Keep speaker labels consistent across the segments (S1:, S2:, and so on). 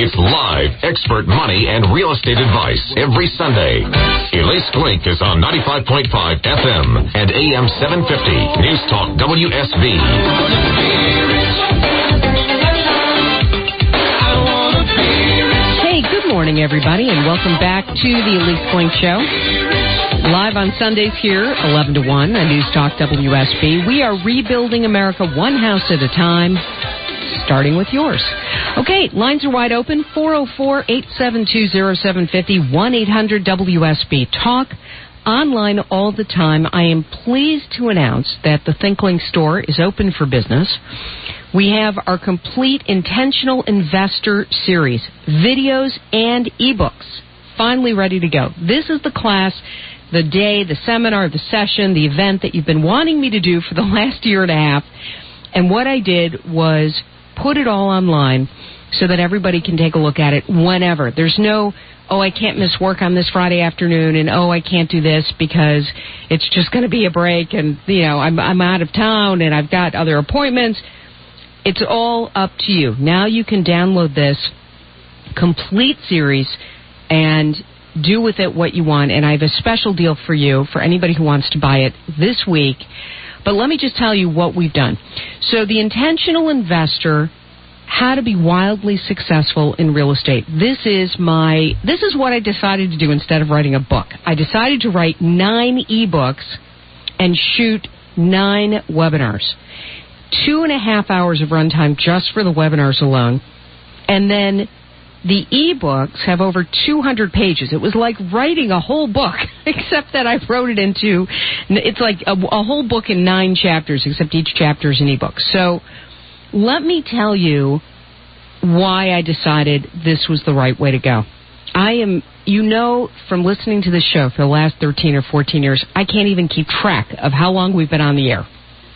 S1: It's live, expert money and real estate advice every Sunday. Elise Glink is on 95.5 FM and AM 750. News Talk WSB.
S2: Hey, good morning, everybody, and welcome back to the Elise Glink Show. Live on Sundays here, 11 to 1 on News Talk WSB. We are rebuilding America one house at a time, starting with yours. Okay, lines are wide open, 404-872-0750, 1-800-WSB. Talk online all the time. I am pleased to announce that the Thinkling store is open for business. We have our complete intentional investor series, videos and ebooks, finally ready to go. This is the class, the day, the seminar, the session, the event that you've been wanting me to do for the last year and a half. And what I did was put it all online so that everybody can take a look at it whenever. There's no, I can't miss work on this Friday afternoon, and I can't do this because it's just going to be a break, and I'm out of town and I've got other appointments. It's all up to you. Now you can download this complete series and do with it what you want. And I have a special deal for you, for anybody who wants to buy it this week. But let me just tell you what we've done. So the Intentional Investor, how to be wildly successful in real estate. This is what I decided to do instead of writing a book. I decided to write 9 ebooks and shoot 9 webinars. 2.5 hours of runtime just for the webinars alone. And then the ebooks have over 200 pages. It was like writing a whole book, except that I wrote it into, it's like a whole book in 9 chapters, except each chapter is an ebook. So let me tell you why I decided this was the right way to go. From listening to this show for the last 13 or 14 years, I can't even keep track of how long we've been on the air.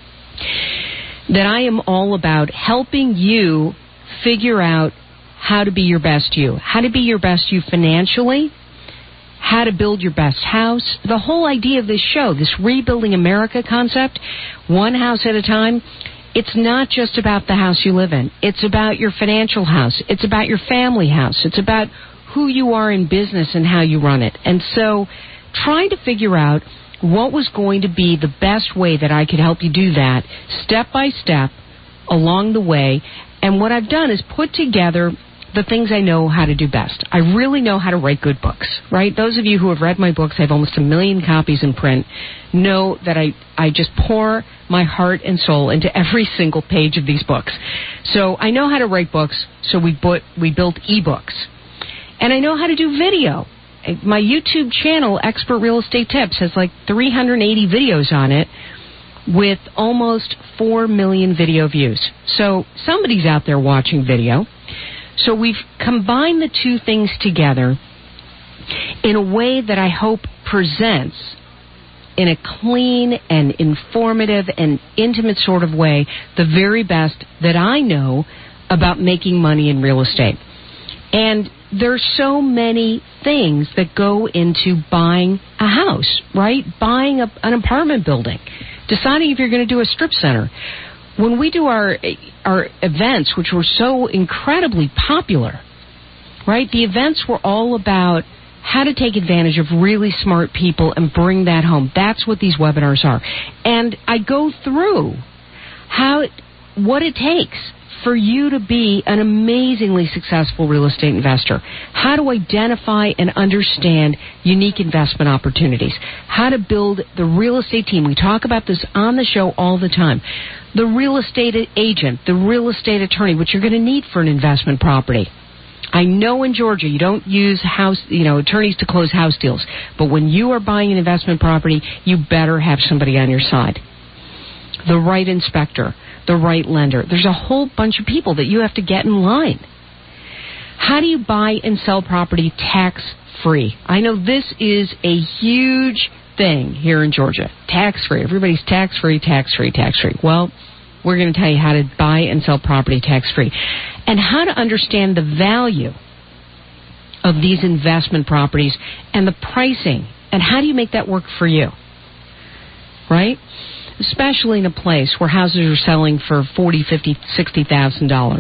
S2: That I am all about helping you figure out how to be your best you, how to be your best you financially, how to build your best house. The whole idea of this show, this Rebuilding America concept, one house at a time, it's not just about the house you live in. It's about your financial house. It's about your family house. It's about who you are in business and how you run it. And so trying to figure out what was going to be the best way that I could help you do that, step by step, along the way. And what I've done is put together the things I know how to do best. I really know how to write good books, right? Those of you who have read my books, I have almost 1 million copies in print, know that I just pour my heart and soul into every single page of these books. So I know how to write books, so we built ebooks. And I know how to do video. My YouTube channel, Expert Real Estate Tips, has like 380 videos on it with almost 4 million video views. So somebody's out there watching video. So we've combined the two things together in a way that I hope presents in a clean and informative and intimate sort of way the very best that I know about making money in real estate. And there's so many things that go into buying a house, right? Buying an apartment building, deciding if you're going to do a strip center. When we do our events, which were so incredibly popular, right? The events were all about how to take advantage of really smart people and bring that home. That's what these webinars are. And I go through what it takes for you to be an amazingly successful real estate investor. How to identify and understand unique investment opportunities. How to build the real estate team. We talk about this on the show all the time. The real estate agent, the real estate attorney, which you're going to need for an investment property. I know in Georgia you don't use attorneys to close house deals, but when you are buying an investment property, you better have somebody on your side. The right inspector, the right lender. There's a whole bunch of people that you have to get in line. How do you buy and sell property tax-free? I know this is a huge thing here in Georgia. Tax-free. Everybody's tax-free, tax-free, tax-free. Well, we're going to tell you how to buy and sell property tax-free and how to understand the value of these investment properties and the pricing and how do you make that work for you, right? Especially in a place where houses are selling for $40,000, $50,000, $60,000.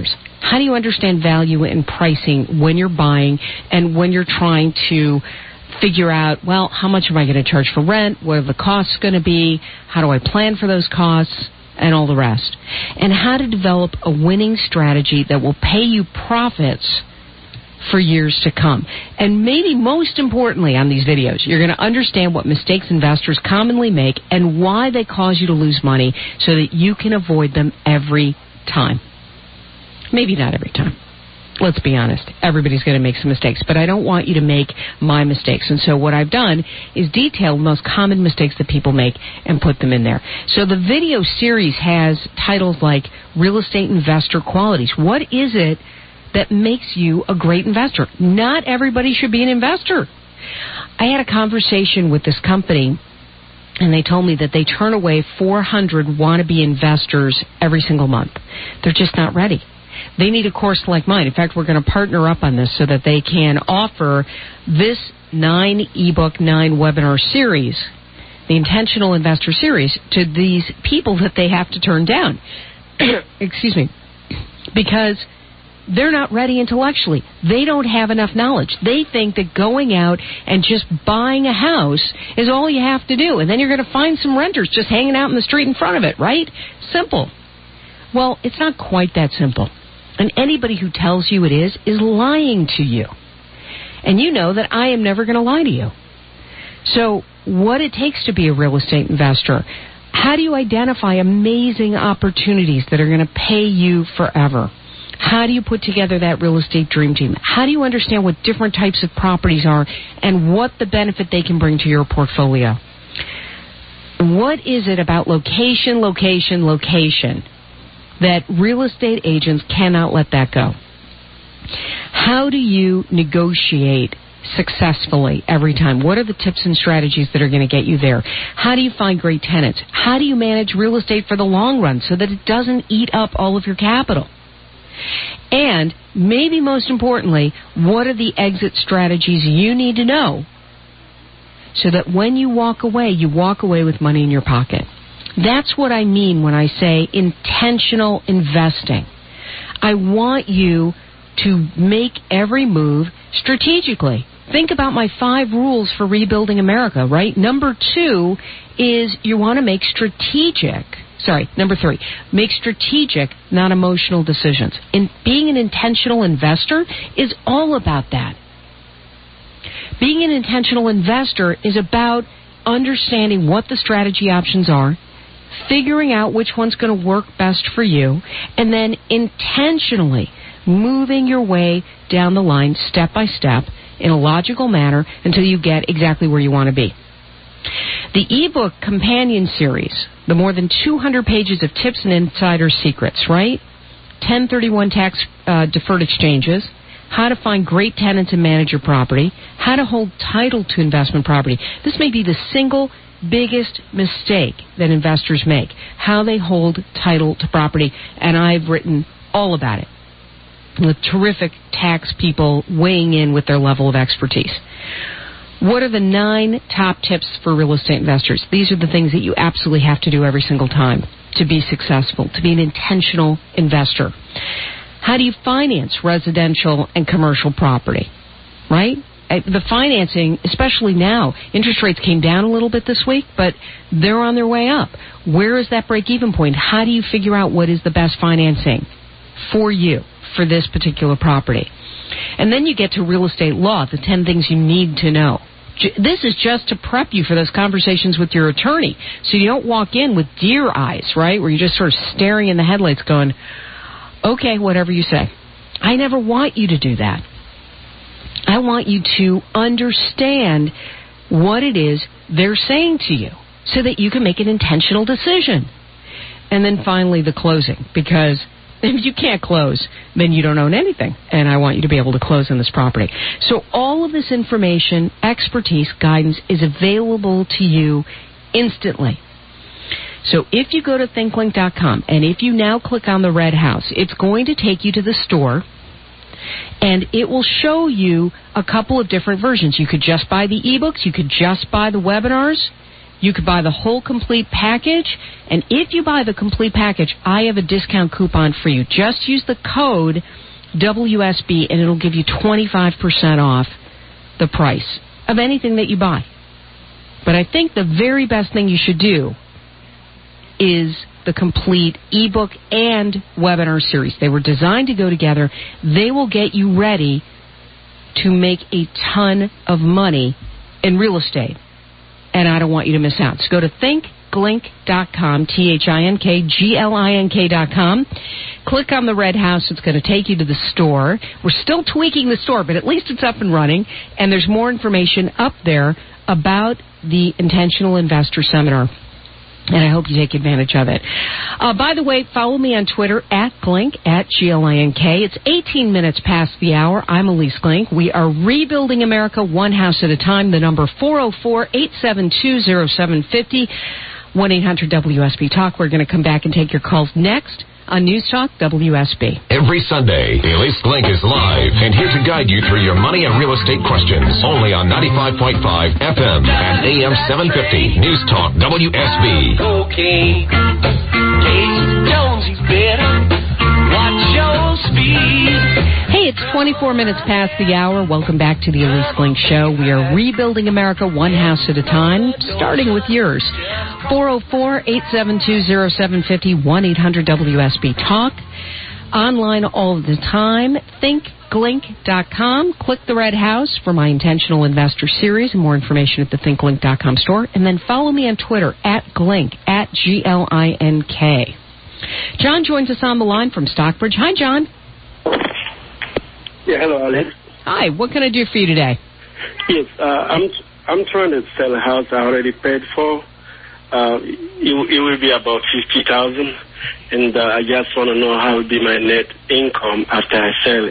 S2: How do you understand value and pricing when you're buying and when you're trying to figure out, well, how much am I going to charge for rent? What are the costs going to be? How do I plan for those costs? And all the rest. And how to develop a winning strategy that will pay you profits for years to come. And maybe most importantly on these videos, you're going to understand what mistakes investors commonly make and why they cause you to lose money so that you can avoid them every time. Maybe not every time. Let's be honest. Everybody's going to make some mistakes, but I don't want you to make my mistakes. And so what I've done is detail the most common mistakes that people make and put them in there. So the video series has titles like Real Estate Investor Qualities. What is it that makes you a great investor? Not everybody should be an investor. I had a conversation with this company, and they told me that they turn away 400 wannabe investors every single month. They're just not ready. They need a course like mine. In fact, we're going to partner up on this so that they can offer this 9 ebook, 9 webinar series, the Intentional Investor Series, to these people that they have to turn down. Excuse me. Because they're not ready intellectually. They don't have enough knowledge. They think that going out and just buying a house is all you have to do. And then you're going to find some renters just hanging out in the street in front of it, right? Simple. Well, it's not quite that simple. And anybody who tells you it is lying to you. And you know that I am never going to lie to you. So what it takes to be a real estate investor, how do you identify amazing opportunities that are going to pay you forever? How do you put together that real estate dream team? How do you understand what different types of properties are and what the benefit they can bring to your portfolio? What is it about location that real estate agents cannot let that go? How do you negotiate successfully every time? What are the tips and strategies that are going to get you there? How do you find great tenants? How do you manage real estate for the long run so that it doesn't eat up all of your capital? And maybe most importantly, what are the exit strategies you need to know so that when you walk away with money in your pocket? That's what I mean when I say intentional investing. I want you to make every move strategically. Think about my 5 rules for rebuilding America, right? Number 2 is you want to make Number 3, make strategic, not emotional decisions. And being an intentional investor is all about that. Being an intentional investor is about understanding what the strategy options are, figuring out which one's going to work best for you, and then intentionally moving your way down the line step by step in a logical manner until you get exactly where you want to be. The ebook companion series, the more than 200 pages of tips and insider secrets, right? 1031 tax deferred exchanges, how to find great tenants and manage your property, how to hold title to investment property. This may be the single biggest mistake that investors make, how they hold title to property, and I've written all about it with terrific tax people weighing in with their level of expertise. What are the 9 top tips for real estate investors? These are the things that you absolutely have to do every single time to be successful, to be an intentional investor. How do you finance residential and commercial property, right? The financing, especially now, interest rates came down a little bit this week, but they're on their way up. Where is that break-even point? How do you figure out what is the best financing for you for this particular property? And then you get to real estate law, the 10 things you need to know. This is just to prep you for those conversations with your attorney, so you don't walk in with deer eyes, right, where you're just sort of staring in the headlights going, okay, whatever you say. I never want you to do that. I want you to understand what it is they're saying to you so that you can make an intentional decision. And then finally, the closing, because if you can't close, then you don't own anything. And I want you to be able to close on this property. So all of this information, expertise, guidance is available to you instantly. So if you go to thinklink.com and if you now click on the red house, it's going to take you to the store and it will show you a couple of different versions. You could just buy the ebooks. You could just buy the webinars. You could buy the whole complete package, and if you buy the complete package, I have a discount coupon for you. Just use the code WSB, and it'll give you 25% off the price of anything that you buy. But I think the very best thing you should do is the complete ebook and webinar series. They were designed to go together. They will get you ready to make a ton of money in real estate. And I don't want you to miss out. So go to thinkglink.com, thinkglink.com. Click on the red house. It's going to take you to the store. We're still tweaking the store, but at least it's up and running. And there's more information up there about the Intentional Investor Seminar. And I hope you take advantage of it. By the way, follow me on Twitter at Glink, at Glink. It's 18 minutes past the hour. I'm Elise Glink. We are rebuilding America one house at a time. The number 404-872-0750, 1-800-WSB-TALK. We're going to come back and take your calls next on News Talk WSB.
S1: Every Sunday, Elise Glink is live and here to guide you through your money and real estate questions. Only on 95.5 FM and AM 750 News Talk WSB.
S3: Cocaine, Casey Jones, he's better. Watch your speed.
S2: Hey, it's 24 minutes past the hour. Welcome back to the Elise Glink Show. We are rebuilding America one house at a time, starting with yours. 404-872-0750, 1-800-WSB-TALK. Online all the time, thinkglink.com. Click the red house for my Intentional Investor series and more information at the thinkglink.com store. And then follow me on Twitter at Glink, at Glink. John joins us on the line from Stockbridge. Hi, John.
S4: Yeah, hello, Alice.
S2: Hi, what can I do for you today?
S4: Yes, I'm trying to sell a house I already paid for. It will be about $50,000, and I just want to know how will be my net income after I sell it.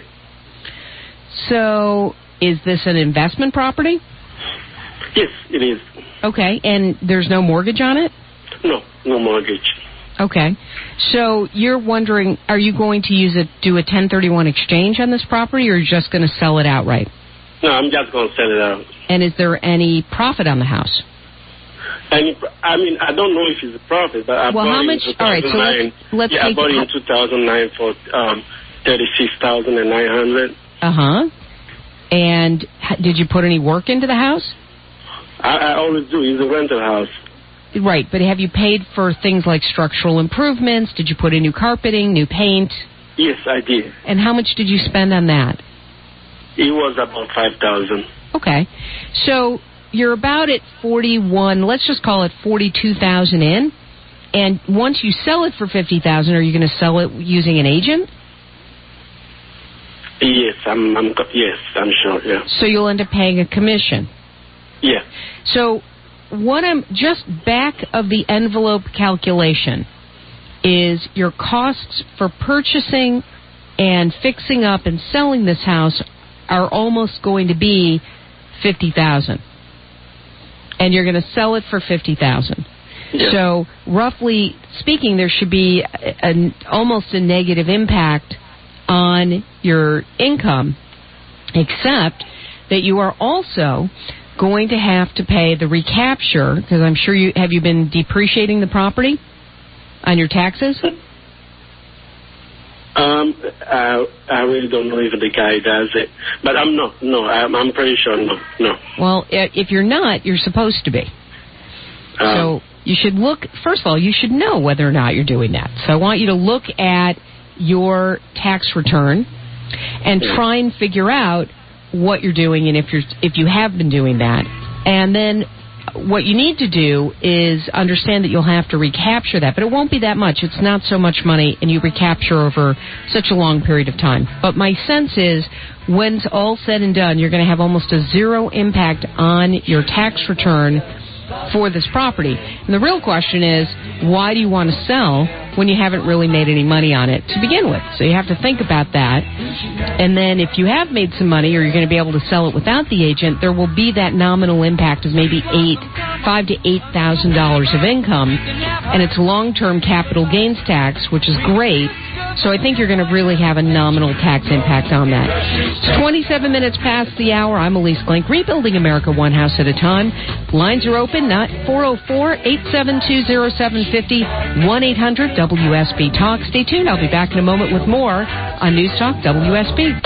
S2: So, is this an investment property?
S4: Yes, it is.
S2: Okay, and there's no mortgage on it?
S4: No mortgage.
S2: Okay, so you're wondering, are you going to do a 1031 exchange on this property, or are you just going to sell it outright?
S4: No, I'm just going to sell it out.
S2: And is there any profit on the house?
S4: I mean, I don't know if it's a profit, but I bought it in 2009.
S2: All right, so let's
S4: I bought it in 2009 for $36,900.
S2: Uh-huh. And did you put any work into the house?
S4: I always do. It's a rental house.
S2: Right, but have you paid for things like structural improvements? Did you put in new carpeting, new paint?
S4: Yes, I did.
S2: And how much did you spend on that?
S4: It was about $5,000.
S2: Okay. So you're about at 41, let's just call it 42,000 in. And once you sell it for $50,000, are you going to sell it using an agent?
S4: Yes, I'm sure, yeah.
S2: So you'll end up paying a commission?
S4: Yeah.
S2: So what I'm just back of the envelope calculation is your costs for purchasing and fixing up and selling this house are almost going to be $50,000. And you're going to sell it for $50,000.
S4: Yeah.
S2: So roughly speaking, there should be almost a negative impact on your income, except that you are also going to have to pay the recapture, because I'm sure have you been depreciating the property on your taxes?
S4: I really don't know if the guy does it, but I'm pretty sure no.
S2: Well, if you're not, you're supposed to be. So you should look, first of all, you should know whether or not you're doing that. So I want you to look at your tax return and try and figure out what you're doing and if you have been doing that. And then what you need to do is understand that you'll have to recapture that, but it won't be that much. It's not so much money, and you recapture over such a long period of time. But my sense is when it's all said and done, you're going to have almost a zero impact on your tax return for this property. And the real question is, why do you want to sell when you haven't really made any money on it to begin with? So you have to think about that. And then if you have made some money, or you're going to be able to sell it without the agent, there will be that nominal impact of maybe $5,000 to $8,000 of income, and it's long-term capital gains tax, which is great, So I think you're going to really have a nominal tax impact on that. 27 minutes past the hour. I'm Elise Glink, rebuilding America one house at a time. Lines are open, not 404-872-0750, 1-800-WSB-TALK. Stay tuned. I'll be back in a moment with more on News Talk WSB.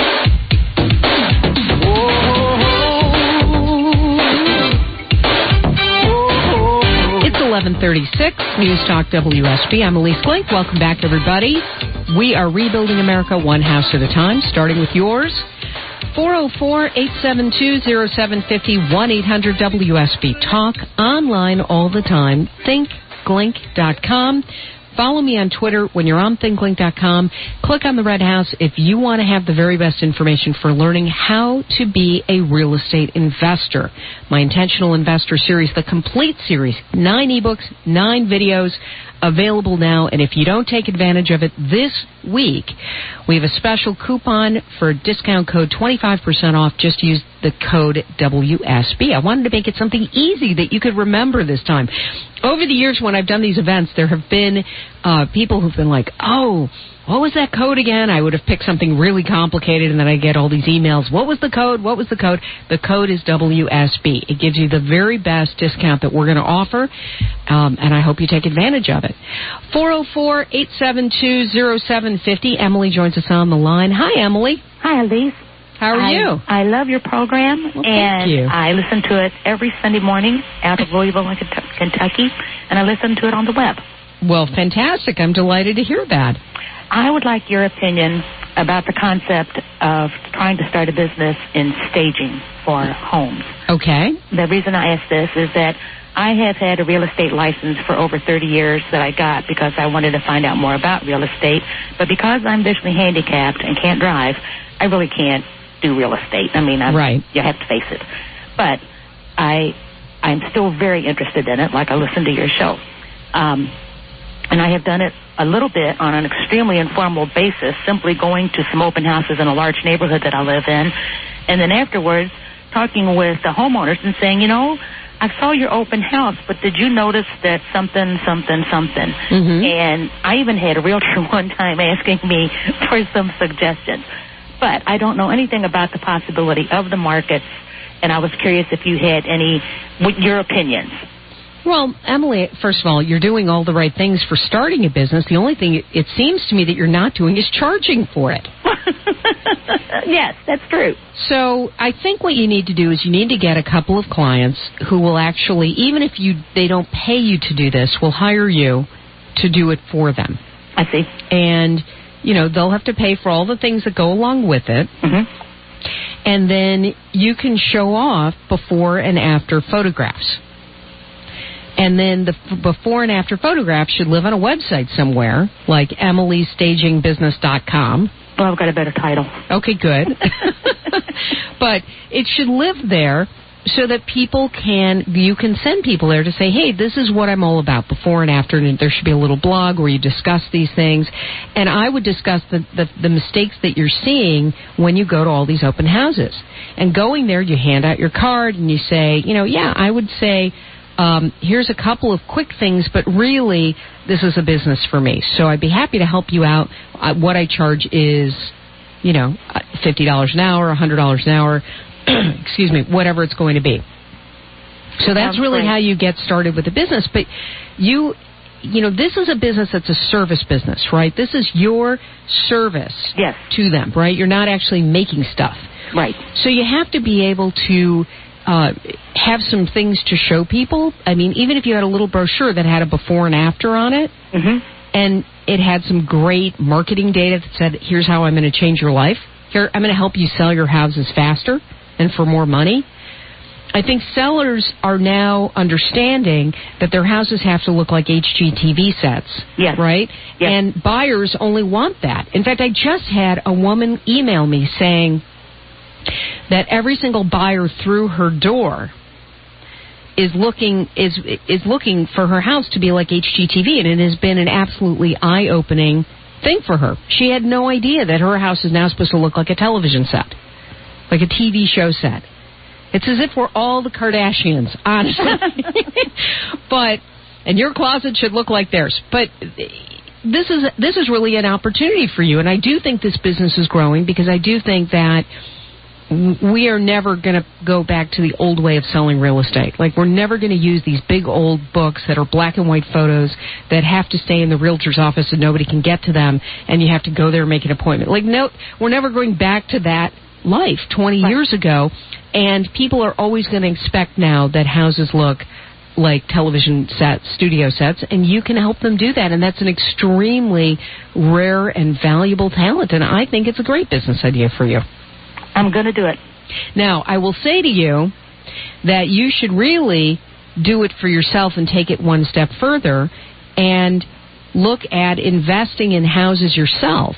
S2: It's 11:36, News Talk WSB. I'm Elise Glink. Welcome back, everybody. We are rebuilding America one house at a time, starting with yours. 404-872-0750, 1-800-WSB-TALK. Online all the time, thinkglink.com. Follow me on Twitter. When you're on thinkglink.com, click on the red house if you want to have the very best information for learning how to be a real estate investor. My Intentional Investor series, the complete series, 9 ebooks, 9 videos, available now. And if you don't take advantage of it this week, we have a special coupon for a discount code, 25% off. Just use the code WSB. I wanted to make it something easy that you could remember this time. Over the years when I've done these events, there have been people who've been like, oh, what was that code again? I would have picked something really complicated, and then I get all these emails. What was the code? What was the code? The code is WSB. It gives you the very best discount that we're going to offer, and I hope you take advantage of it. 404-872-0750. Emily joins us on the line. Hi, Emily.
S5: Hi, Elise.
S2: How are you?
S5: I love your program,
S2: well,
S5: and
S2: you.
S5: I listen to it every Sunday morning out of Louisville, Kentucky, and I listen to it on the web.
S2: Well, fantastic. I'm delighted to hear that.
S5: I would like your opinion about the concept of trying to start a business in staging for homes.
S2: Okay.
S5: The reason I ask this is that I have had a real estate license for over 30 years that I got because I wanted to find out more about real estate. But because I'm visually handicapped and can't drive, I really can't do real estate. I mean,
S2: right.
S5: You have to face it. But I'm still very interested in it, like I listen to your show. And I have done it a little bit on an extremely informal basis, simply going to some open houses in a large neighborhood that I live in, and then afterwards talking with the homeowners and saying, you know, I saw your open house, but did you notice that something?
S2: Mm-hmm.
S5: And I even had a realtor one time asking me for some suggestions. But I don't know anything about the possibility of the markets, and I was curious if you had your opinions.
S2: Well, Emily, first of all, you're doing all the right things for starting a business. The only thing it seems to me that you're not doing is charging for it.
S5: Yes, that's true.
S2: So I think what you need to do is you need to get a couple of clients who will actually, even if they don't pay you to do this, will hire you to do it for them.
S5: I see.
S2: And, you know, they'll have to pay for all the things that go along with it.
S5: Mm-hmm.
S2: And then you can show off before and after photographs. And then the before and after photographs should live on a website somewhere, like EmilyStagingBusiness.com.
S5: Well, I've got a better title.
S2: Okay, good. But it should live there so that you can send people there to say, hey, this is what I'm all about, before and after, and there should be a little blog where you discuss these things. And I would discuss the mistakes that you're seeing when you go to all these open houses. And going there, you hand out your card and you say, you know, yeah, I would say, here's a couple of quick things, but really, this is a business for me. So I'd be happy to help you out. What I charge is, you know, $50 an hour, $100 an hour, excuse me, whatever it's going to be. So that's really how you get started with a business. But you know, this is a business that's a service business, right? This is your service to them, right? You're not actually making stuff.
S5: Right.
S2: So you have to be able to have some things to show people. I mean, even if you had a little brochure that had a before and after on it,
S5: mm-hmm.
S2: and it had some great marketing data that said, here's how I'm going to change your life. Here, I'm going to help you sell your houses faster and for more money. I think sellers are now understanding that their houses have to look like HGTV sets, right?
S5: Yes.
S2: And buyers only want that. In fact, I just had a woman email me saying that every single buyer through her door is looking for her house to be like HGTV, and it has been an absolutely eye-opening thing for her. She had no idea that her house is now supposed to look like a television set, like a TV show set. It's as if we're all the Kardashians, honestly. And your closet should look like theirs. But this is really an opportunity for you, and I do think this business is growing because I do think that we are never going to go back to the old way of selling real estate. Like, we're never going to use these big old books that are black and white photos that have to stay in the realtor's office and nobody can get to them, and you have to go there and make an appointment. Like, no, we're never going back to that life 20 years ago, and people are always going to expect now that houses look like television sets, studio sets, and you can help them do that, and that's an extremely rare and valuable talent, and I think it's a great business idea for you.
S5: I'm going to do it.
S2: Now, I will say to you that you should really do it for yourself and take it one step further and look at investing in houses yourself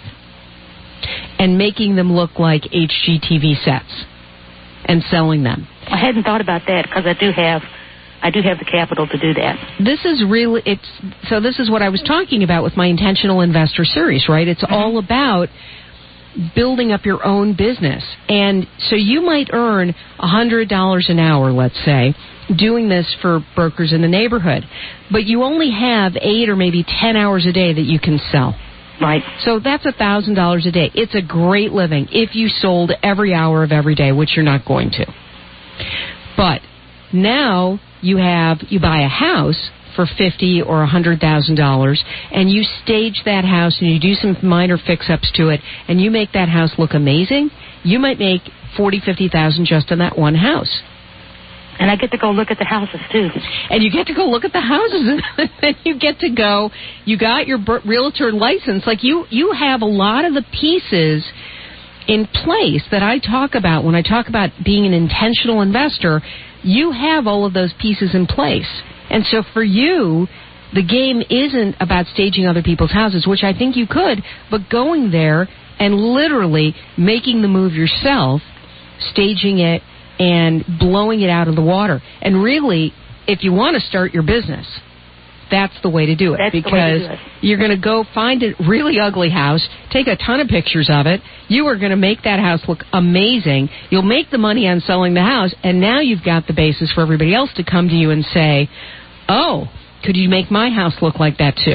S2: and making them look like HGTV sets and selling them.
S5: I hadn't thought about that because I do have the capital to do that.
S2: This is what I was talking about with my Intentional Investor series, right? It's all about building up your own business. And so you might earn $100 an hour, let's say, doing this for brokers in the neighborhood. But you only have 8 or maybe 10 hours a day that you can sell.
S5: Right.
S2: So that's $1,000 a day. It's a great living if you sold every hour of every day, which you're not going to. But now you buy a house for $50,000 or $100,000, and you stage that house and you do some minor fix-ups to it, and you make that house look amazing. You might make $40,000, $50,000 just on that one house.
S5: And I get to go look at the houses, too.
S2: And you get to go look at the houses, and you get to go, you got your realtor license. Like, you have a lot of the pieces in place that I talk about when I talk about being an intentional investor. You have all of those pieces in place. And so for you, the game isn't about staging other people's houses, which I think you could, but going there and literally making the move yourself, staging it, and blowing it out of the water. And really, if you want to start your business, that's the way to do it. Because you're going to go find a really ugly house, take a ton of pictures of it. You are going to make that house look amazing. You'll make the money on selling the house, and now you've got the basis for everybody else to come to you and say, oh, could you make my house look like that too?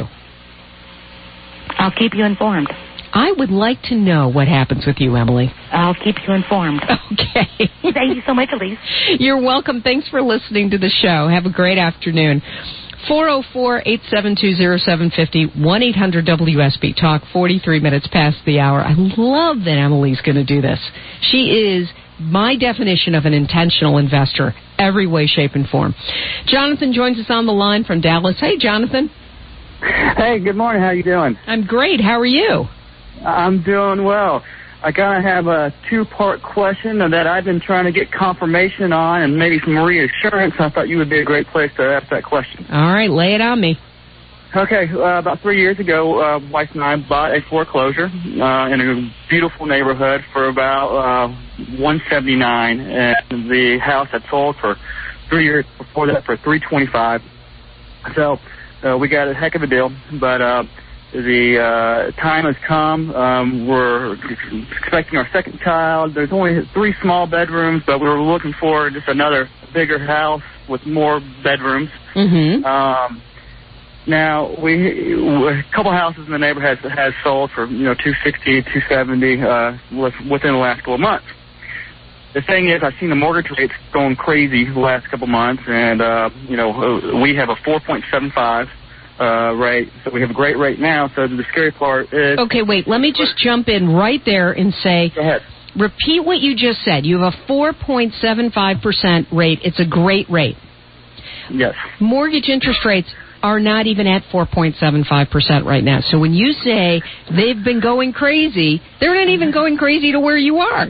S5: I'll keep you informed.
S2: I would like to know what happens with you, Emily.
S5: I'll keep you informed.
S2: Okay.
S5: Thank you so much, Elise.
S2: You're welcome. Thanks for listening to the show. Have a great afternoon. 404-872-0750, 1-800-WSB. Talk, 43 minutes past the hour. I love that Emily's going to do this. She is my definition of an intentional investor, every way, shape, and form. Jonathan joins us on the line from Dallas. Hey, Jonathan.
S6: Hey, good morning. How you doing?
S2: I'm great. How are you?
S6: I'm doing well. I kind of have a two-part question that I've been trying to get confirmation on and maybe some reassurance. I thought you would be a great place to ask that question.
S2: All right, lay it on me.
S6: Okay, about 3 years ago, wife and I bought a foreclosure in a beautiful neighborhood for about $179, and the house had sold for 3 years before that for $325. So we got a heck of a deal, but the time has come. We're expecting our second child. There's only 3 small bedrooms, but we were looking for just another bigger house with more bedrooms.
S2: Mm-hmm.
S6: Now, a couple houses in the neighborhood has sold for, $260, $270 within the last couple of months. The thing is, I've seen the mortgage rates going crazy the last couple of months, and, we have a 4.75 rate, so we have a great rate now, so the scary part is... Okay,
S2: wait, let me just jump in right there and say...
S6: Go ahead.
S2: Repeat what you just said. You have a 4.75% rate. It's a great rate.
S6: Yes.
S2: Mortgage interest rates are not even at 4.75% right now. So when you say they've been going crazy, they're not even going crazy to where you are.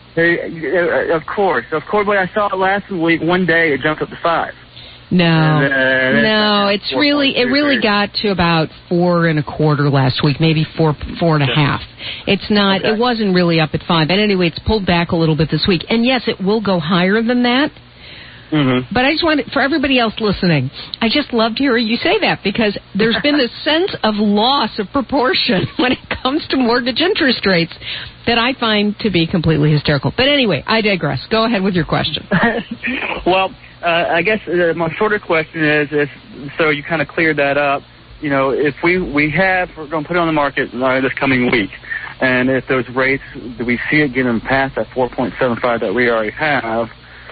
S6: Of course. But I saw it last week. One day it jumped up to 5.
S2: No, it really got to about 4.25 last week, maybe 4.5. It's not. Okay. It wasn't really up at 5. But anyway, it's pulled back a little bit this week. And yes, it will go higher than that.
S6: Mm-hmm.
S2: But I just wanted, for everybody else listening, I just loved hearing you say that because there's been this sense of loss of proportion when it comes to mortgage interest rates that I find to be completely hysterical. But anyway, I digress. Go ahead with your question.
S6: Well, I guess my shorter question is so you kind of cleared that up. if we're going to put it on the market this coming week, and if those rates, do we see it getting past that 4.75 that we already have,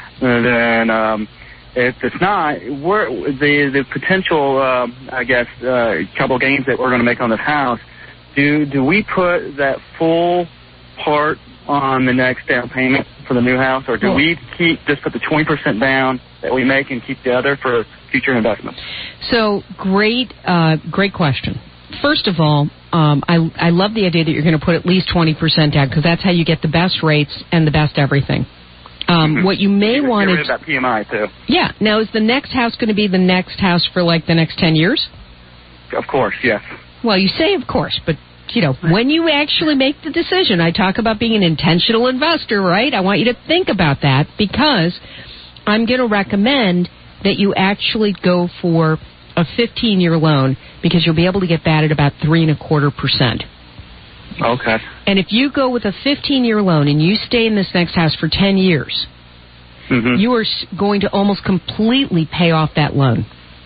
S6: then if it's not, the potential, capital gains that we're going to make on this house, do we put that full part on the next down payment for the new house, or do we just put the 20% down that we make and keep the other for future investment?
S2: So great question. First of all, I love the idea that you're going to put at least 20% down, because that's how you get the best rates and the best everything. What you may want to...
S6: that PMI, too.
S2: Yeah. Now, is the next house going to be the next house for, the next 10 years?
S6: Of course, yes.
S2: Well, you say of course, but, when you actually make the decision, I talk about being an intentional investor, right? I want you to think about that, because I'm going to recommend that you actually go for a 15-year loan, because you'll be able to get that at about 3.25%.
S6: Okay.
S2: And if you go with a 15-year loan and you stay in this next house for 10 years, you are going to almost completely pay off that loan.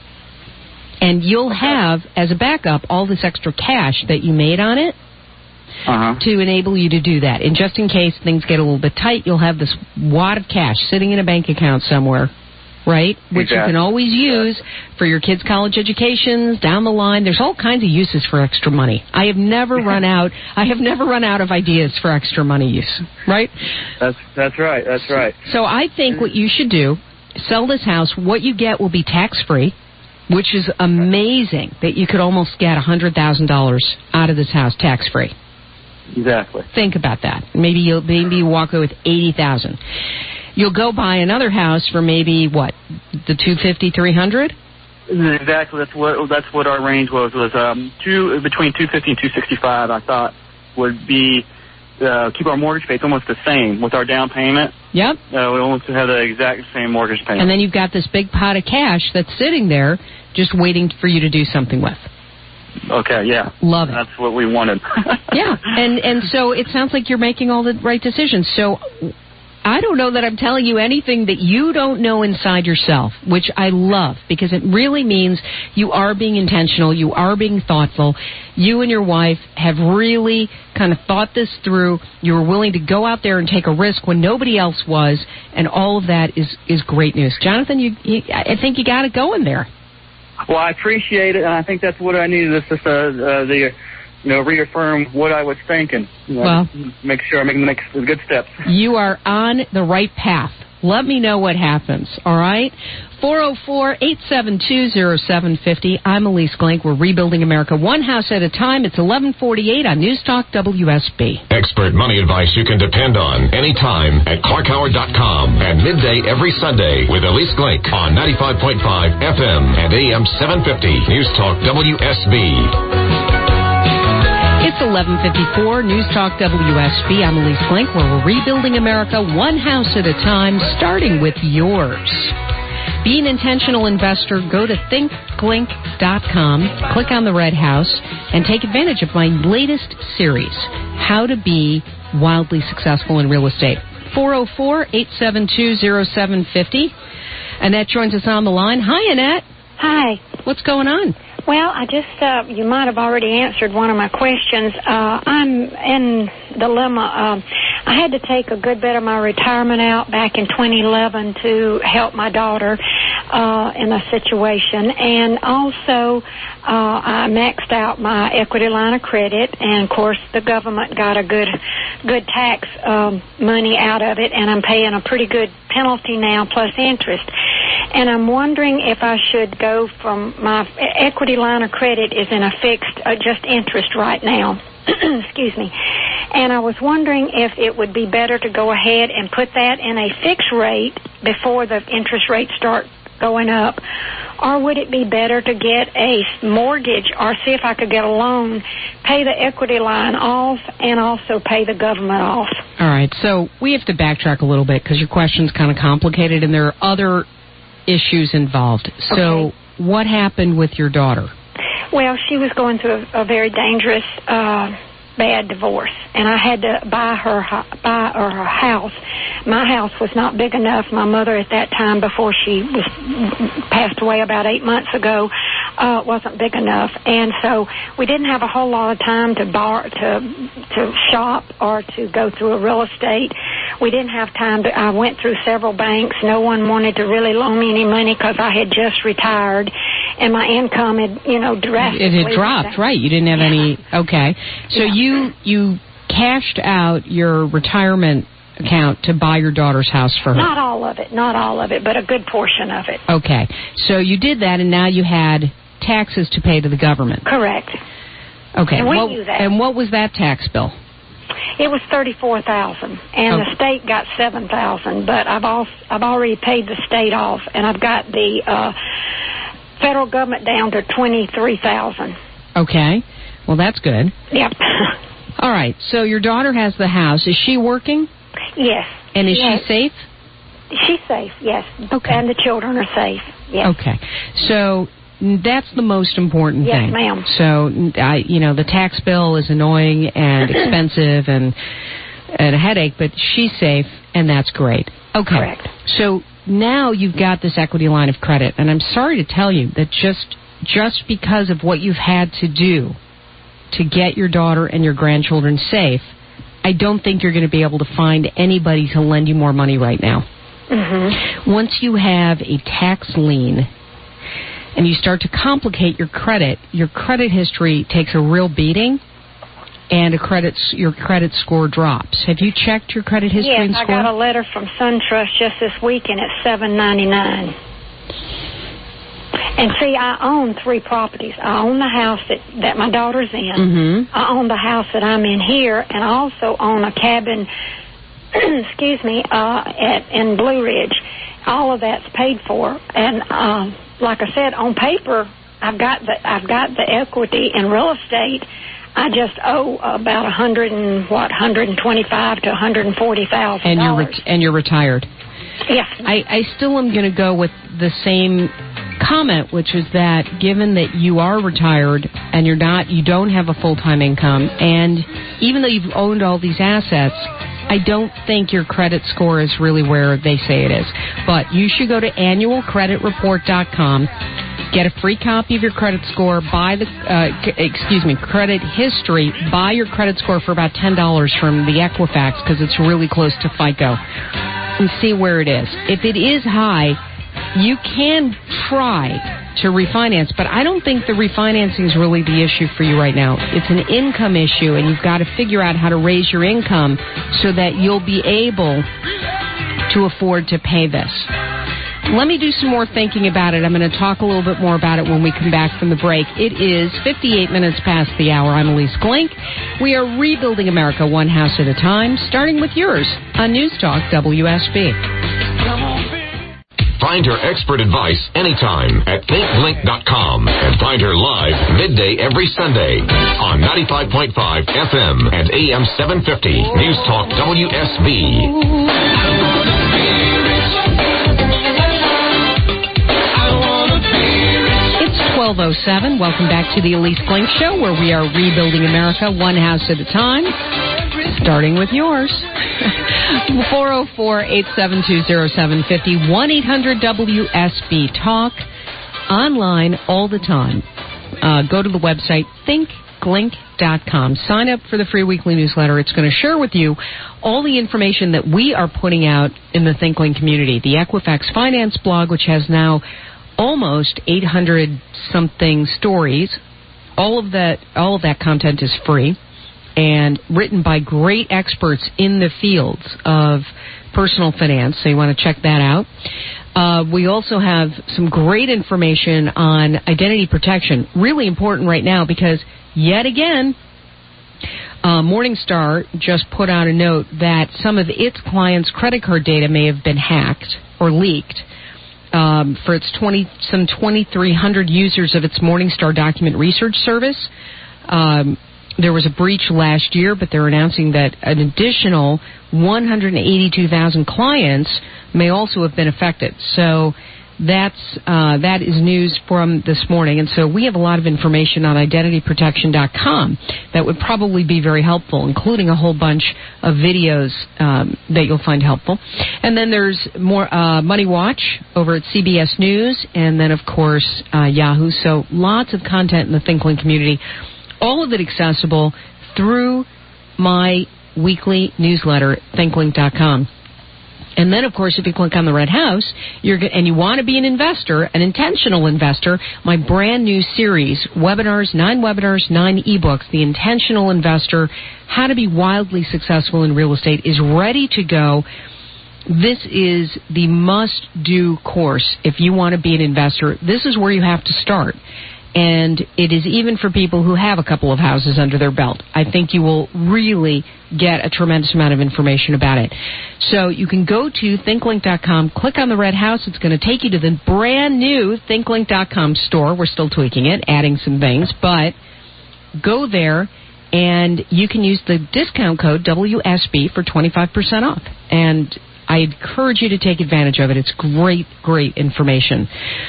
S2: And you'll have, as a backup, all this extra cash that you made on it to enable you to do that. And just in case things get a little bit tight, you'll have this wad of cash sitting in a bank account somewhere, right? Which you can always use for your kids' college educations down the line. There's all kinds of uses for extra money. I have never run out of ideas for extra money use, right?
S6: That's right. That's right.
S2: So I think what you should do, sell this house. What you get will be tax-free, which is amazing that you could almost get $100,000 out of this house tax-free.
S6: Exactly.
S2: Think about that. Maybe you walk away with $80,000. You'll go buy another house for maybe the $250,000, $300,000?
S6: Exactly. That's what our range was between $250,000 and $265,000. I thought would be keep our mortgage payments almost the same with our down payment.
S2: Yep.
S6: We almost have the exact same mortgage payment.
S2: And then you've got this big pot of cash that's sitting there just waiting for you to do something with.
S6: Okay, yeah.
S2: Love it.
S6: That's what we wanted.
S2: Yeah, and so it sounds like you're making all the right decisions. So I don't know that I'm telling you anything that you don't know inside yourself, which I love, because it really means you are being intentional, you are being thoughtful. You and your wife have really kind of thought this through. You were willing to go out there and take a risk when nobody else was, and all of that is great news. Jonathan, I think you got it going there.
S6: Well, I appreciate it, and I think that's what I needed, just reaffirm what I was thinking. Make sure I'm making the good steps.
S2: You are on the right path. Let me know what happens, all right? 404-872-0750. I'm Elise Glink. We're rebuilding America one house at a time. It's 11:48 on News Talk WSB.
S1: Expert money advice you can depend on anytime at ClarkHoward.com at midday every Sunday with Elise Glink on 95.5 FM and AM 750 News Talk WSB.
S2: It's 11:54, News Talk WSB. I'm Elise Glink, where we're rebuilding America one house at a time, starting with yours. Be an intentional investor. Go to thinkglink.com, click on the red house, and take advantage of my latest series, How to Be Wildly Successful in Real Estate. 404-872-0750. Annette joins us on the line. Hi, Annette.
S7: Hi.
S2: What's going on?
S7: Well, I just, you might have already answered one of my questions. I'm in dilemma. I had to take a good bit of my retirement out back in 2011 to help my daughter in a situation. And also, I maxed out my equity line of credit. And, of course, the government got a good tax money out of it. And I'm paying a pretty good penalty now plus interest. And I'm wondering if I should go from my equity line of credit is in a fixed just interest right now. Excuse me. And I was wondering if it would be better to go ahead and put that in a fixed rate before the interest rates start going up, or would it be better to get a mortgage or see if I could get a loan, pay the equity line off, and also pay the government off?
S2: All right. So we have to backtrack a little bit because your question's kind of complicated and there are other issues involved. So what happened with your daughter?
S7: Well, she was going through a very dangerous, bad divorce, and I had to buy her house. My house was not big enough. My mother at that time, before she passed away about 8 months ago, wasn't big enough, and so we didn't have a whole lot of time to shop or to go through a real estate. We didn't have time to. I went through several banks. No one wanted to really loan me any money because I had just retired, and my income had, drastically.
S2: It had dropped, right? You didn't have any. Okay, so you cashed out your retirement account to buy your daughter's house for her.
S7: Not all of it, but a good portion of it.
S2: Okay, so you did that, and now you had taxes to pay to the government.
S7: Correct.
S2: Okay,
S7: and we knew that.
S2: And what was that tax bill?
S7: It was $34,000, and the state got $7,000. But I've already paid the state off, and I've got the federal government down to $23,000.
S2: Okay, well that's good.
S7: Yep.
S2: All right, so your daughter has the house. Is she working?
S7: Yes.
S2: And is she safe?
S7: She's safe, yes.
S2: Okay.
S7: And the children are safe, yes.
S2: Okay. So that's the most important thing.
S7: Yes, ma'am.
S2: So, the tax bill is annoying and expensive and a headache, but she's safe, and that's great. Okay.
S7: Correct.
S2: So now you've got this equity line of credit, and I'm sorry to tell you that just because of what you've had to do to get your daughter and your grandchildren safe, I don't think you're going to be able to find anybody to lend you more money right now.
S7: Mm-hmm.
S2: Once you have a tax lien and you start to complicate your credit history takes a real beating, and your credit score drops. Have you checked your credit history and score?
S7: Yes, I got a letter from SunTrust just this week, and it's $7.99. And see, I own 3 properties. I own the house that my daughter's in.
S2: Mm-hmm.
S7: I own the house that I'm in here, and I also own a cabin, in Blue Ridge. All of that's paid for, and like I said, on paper, I've got the equity in real estate. I just owe about $125,000 to $140,000.
S2: And you're retired.
S7: Yes.
S2: I still am going to go with the same comment, which is that given that you are retired and you don't have a full-time income, and even though you've owned all these assets, I don't think your credit score is really where they say it is. But you should go to annualcreditreport.com, get a free copy of your credit score, credit history, buy your credit score for about $10 from the Equifax because it's really close to FICO, and see where it is. If it is high, you can try to refinance, but I don't think the refinancing is really the issue for you right now. It's an income issue, and you've got to figure out how to raise your income so that you'll be able to afford to pay this. Let me do some more thinking about it. I'm going to talk a little bit more about it when we come back from the break. It is 58 minutes past the hour. I'm Elise Glink. We are rebuilding America one house at a time, starting with yours on News Talk WSB.
S1: Find her expert advice anytime at ThinkLink.com and find her live midday every Sunday on 95.5 FM and AM 750 News Talk WSB.
S2: It's 12:07. Welcome back to the Elise Glink Show, where we are rebuilding America one house at a time, starting with yours. 404-872-0750, 1-800-WSB Talk, online all the time. Go to the website thinkglink.com. Sign up for the free weekly newsletter. It's going to share with you all the information that we are putting out in the ThinkLink community. The Equifax Finance blog, which has now almost 800-something stories. All of that content is free and written by great experts in the fields of personal finance, so you want to check that out. We also have some great information on identity protection, really important right now because, yet again, Morningstar just put out a note that some of its clients' credit card data may have been hacked or leaked. For its 2,300 users of its Morningstar document research service. There was a breach last year, but they're announcing that an additional 182,000 clients may also have been affected. So That is news from this morning, and so we have a lot of information on identityprotection.com that would probably be very helpful, including a whole bunch of videos that you'll find helpful. And then there's more Money Watch over at CBS News, and then, of course, Yahoo. So lots of content in the ThinkLink community, all of it accessible through my weekly newsletter, thinklink.com. And then, of course, if you click on the red house, and you want to be an investor, an intentional investor, my brand new series, 9 webinars, 9 ebooks, The Intentional Investor, How to Be Wildly Successful in Real Estate, is ready to go. This is the must-do course if you want to be an investor. This is where you have to start. And it is even for people who have a couple of houses under their belt. I think you will really get a tremendous amount of information about it. So you can go to thinklink.com, click on the red house. It's going to take you to the brand new thinklink.com store. We're still tweaking it, adding some things, but go there and you can use the discount code WSB for 25% off. And I encourage you to take advantage of it. It's great, great information.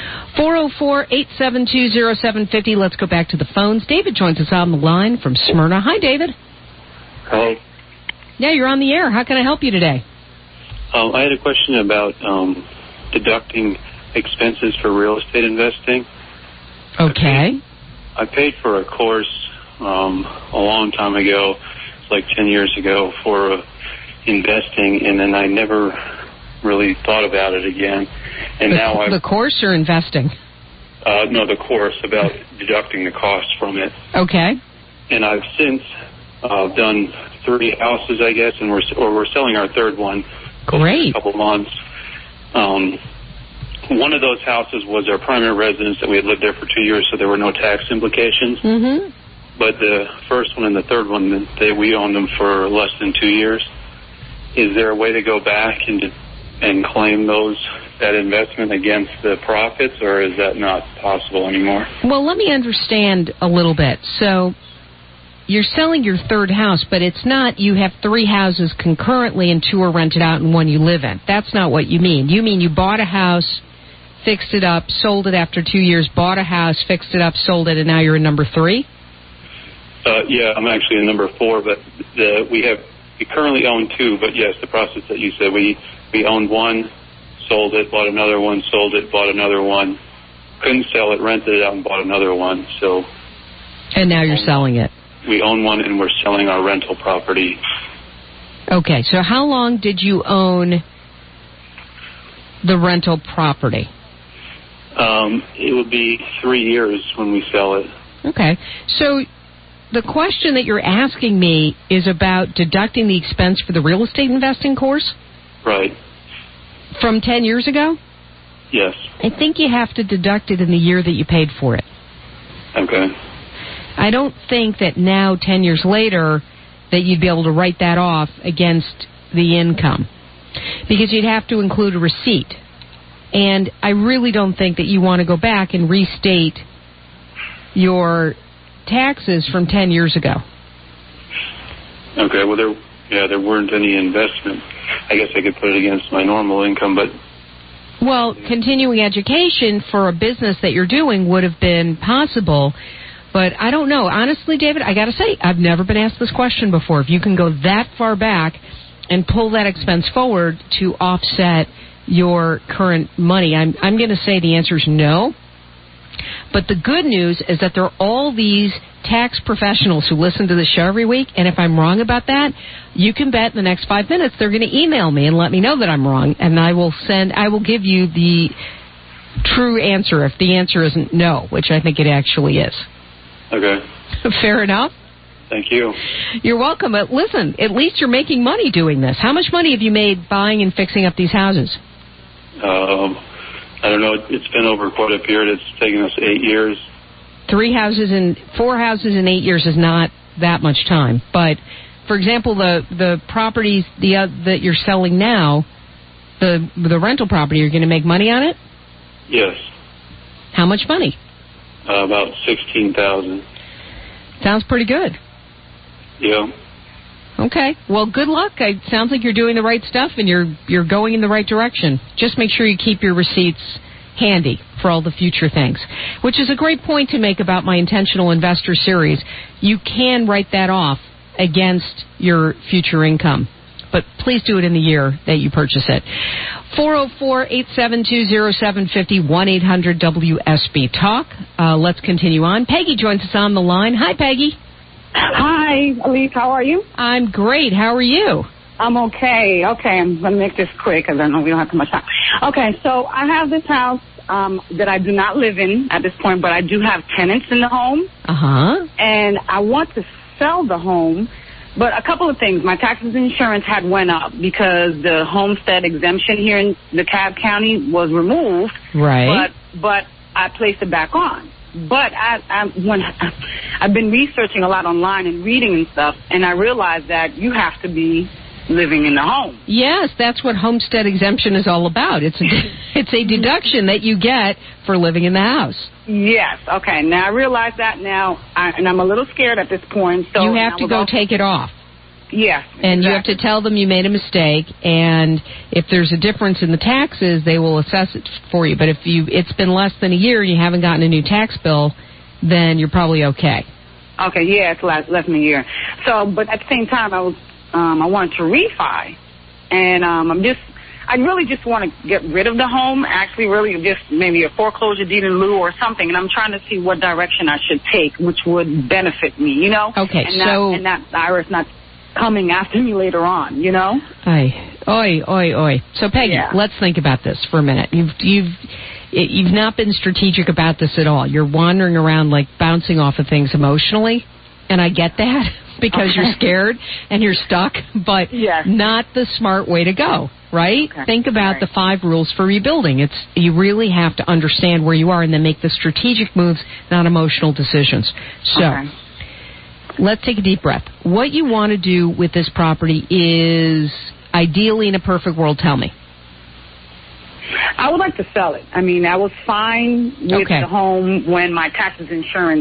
S2: 404-872-0750. Let's go back to the phones. David joins us on the line from Smyrna. Hi, David.
S8: Hi.
S2: Yeah, you're on the air. How can I help you today?
S8: I had a question about deducting expenses for real estate investing.
S2: Okay.
S8: I paid for a course a long time ago, it's like 10 years ago, for investing, and then I never really thought about it again. And now
S2: the course or investing?
S8: No, the course, about deducting the cost from it.
S2: Okay.
S8: And I've since done 3 houses, I guess, and we're selling our third one.
S2: Great.
S8: In a couple months. One of those houses was our primary residence that we had lived there for 2 years, so there were no tax implications.
S2: Mm-hmm.
S8: But the first one and the third one, we owned them for less than 2 years. Is there a way to go back and claim that investment against the profits, or is that not possible anymore?
S2: Well, let me understand a little bit. So you're selling your third house, but it's not you have 3 houses concurrently and 2 are rented out and 1 you live in. That's not what you mean. You mean you bought a house, fixed it up, sold it after 2 years, bought a house, fixed it up, sold it, and now you're in number 3?
S8: Yeah, I'm actually in number 4, but we currently own 2, but yes, the process that you said, we owned 1, sold it, bought another one, sold it, bought another one, couldn't sell it, rented it out, and bought another one. So.
S2: And now you're selling it.
S8: We own one, and we're selling our rental property.
S2: Okay, so how long did you own the rental property?
S8: It would be 3 years when we sell it.
S2: Okay, so the question that you're asking me is about deducting the expense for the real estate investing course?
S8: Right.
S2: From 10 years ago?
S8: Yes.
S2: I think you have to deduct it in the year that you paid for it.
S8: Okay.
S2: I don't think that now, 10 years later, that you'd be able to write that off against the income, because you'd have to include a receipt. And I really don't think that you want to go back and restate your taxes from 10 years ago.
S8: Okay, well, there weren't any investment. I guess I could put it against my normal income, but...
S2: Well, continuing education for a business that you're doing would have been possible, but I don't know. Honestly, David, I got to say, I've never been asked this question before. If you can go that far back and pull that expense forward to offset your current money, I'm going to say the answer is no. But the good news is that there are all these tax professionals who listen to the show every week, and if I'm wrong about that, you can bet in the next 5 minutes they're going to email me and let me know that I'm wrong, and I will give you the true answer if the answer isn't no, which I think it actually is.
S8: Okay.
S2: Fair enough?
S8: Thank you.
S2: You're welcome. But listen, at least you're making money doing this. How much money have you made buying and fixing up these houses?
S8: I don't know. It's been over quite a period. It's taken us 8 years. 4 houses in 8 years is not that much time. But, for example, the properties that you're selling now, the rental property, you're going to make money on it? Yes.
S2: How much money?
S8: About $16,000.
S2: Sounds pretty good.
S8: Yeah.
S2: Okay. Well, good luck. It sounds like you're doing the right stuff and you're going in the right direction. Just make sure you keep your receipts handy for all the future things, which is a great point to make about my Intentional Investor series. You can write that off against your future income, but please do it in the year that you purchase it. 404-872-0750, 1-800-WSB-TALK. Let's continue on. Peggy joins us on the line. Hi, Peggy.
S9: Hi, Elise. How are you?
S2: I'm great. How are you?
S9: I'm okay. I'm going to make this quick because I know we don't have too much time. Okay, so I have this house that I do not live in at this point, but I do have tenants in the home.
S2: Uh-huh.
S9: And I want to sell the home, but a couple of things. My taxes and insurance had went up because the homestead exemption here in DeKalb County was removed.
S2: Right.
S9: But I placed it back on. But I've been researching a lot online and reading and stuff, and I realized that you have to be living in the home.
S2: Yes, that's what homestead exemption is all about. It's a deduction that you get for living in the house.
S9: Yes. Okay. Now I realize that now, and I'm a little scared at this point. So
S2: you have to go take it off.
S9: Yes.
S2: And you have to tell them you made a mistake, and if there's a difference in the taxes, they will assess it for you. But if it's been less than a year and you haven't gotten a new tax bill, then you're probably okay.
S9: Okay. Yeah, it's less than a year. So, but at the same time, I wanted to refi, and I really just want to get rid of the home. Actually, really just maybe a foreclosure deed in lieu or something. And I'm trying to see what direction I should take, which would benefit me. You know.
S2: Okay.
S9: And that IRS not coming after me later on. You know.
S2: Oi. So Peggy, let's think about this for a minute. You've not been strategic about this at all. You're wandering around like bouncing off of things emotionally, and I get that. Because you're scared and you're stuck, but not the smart way to go, right? Okay. Think about the 5 rules for rebuilding. You really have to understand where you are and then make the strategic moves, not emotional decisions. So let's take a deep breath. What you want to do with this property is, ideally in a perfect world, tell me.
S9: I would like to sell it. I mean, I was fine with the home when my taxes insurance,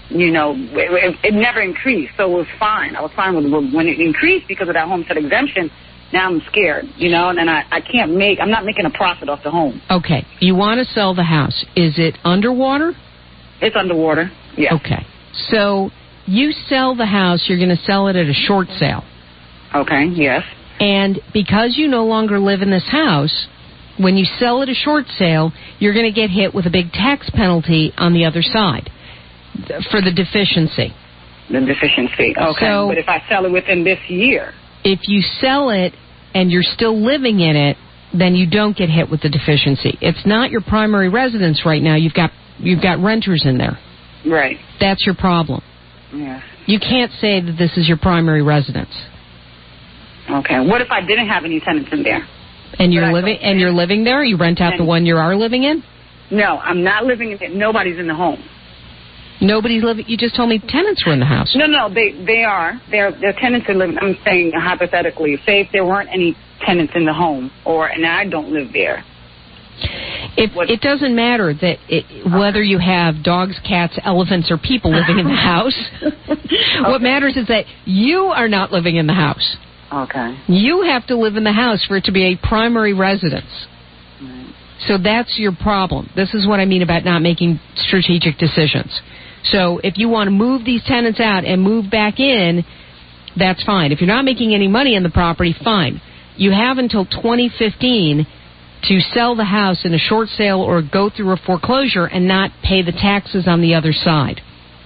S9: it never increased, so it was fine. I was fine with it. When it increased because of that homestead exemption, now I'm scared, and I'm not making a profit off the home.
S2: Okay. You want to sell the house. Is it underwater?
S9: It's underwater, yes.
S2: Okay. So you sell the house, you're going to sell it at a short sale.
S9: Okay, yes.
S2: And because you no longer live in this house, when you sell at a short sale, you're going to get hit with a big tax penalty on the other side. For the deficiency.
S9: The deficiency, okay. So, but if I sell it within this year?
S2: If you sell it and you're still living in it, then you don't get hit with the deficiency. It's not your primary residence right now. You've got renters in there.
S9: Right.
S2: That's your problem.
S9: Yes.
S2: You can't say that this is your primary residence.
S9: Okay. What if I didn't have any tenants in there?
S2: And you're living there? You rent out the one you are living in?
S9: No, I'm not living in it. Nobody's in the home.
S2: Nobody's living. You just told me tenants were in the house.
S9: No, they are. They're tenants are living. I'm saying hypothetically, say if there weren't any tenants in the home, and I don't live there.
S2: It doesn't matter whether you have dogs, cats, elephants, or people living in the house. What matters is that you are not living in the house.
S9: Okay.
S2: You have to live in the house for it to be a primary residence.
S9: Right.
S2: So that's your problem. This is what I mean about not making strategic decisions. So if you want to move these tenants out and move back in, that's fine. If you're not making any money on the property, fine. You have until 2015 to sell the house in a short sale or go through a foreclosure and not pay the taxes on the other side.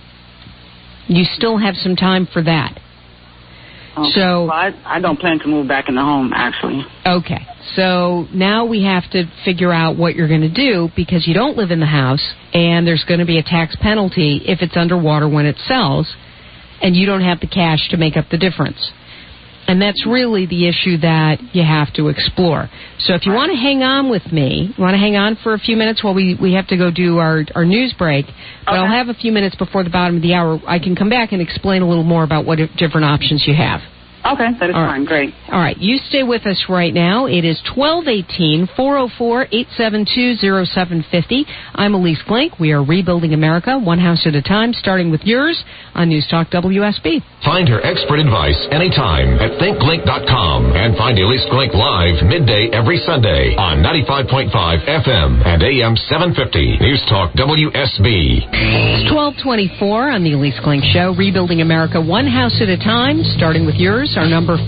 S2: You still have some time for that.
S9: Okay.
S2: So
S9: well, I don't plan to move back in the home, actually.
S2: Okay. So now we have to figure out what you're going to do because you don't live in the house and there's going to be a tax penalty if it's underwater when it sells and you don't have the cash to make up the difference. And that's really the issue that you have to explore. So if you want to hang on with me, you want to hang on for a few minutes while we have to go do our news break, but I'll have a few minutes before the bottom of the hour. I can come back and explain a little more about what different options you have.
S9: Okay, that is fine. Great.
S2: All right, you stay with us right now. It is 1218 404-872-0750. I'm Elise Glink. We are rebuilding America, one house at a time, starting with yours on News Talk WSB.
S1: Find her expert advice anytime at thinkglink.com and find Elise Glink live midday every Sunday on 95.5 FM and AM 750. News Talk WSB.
S2: It's 1224 on the Elise Glink Show, rebuilding America, one house at a time, starting with yours. Our number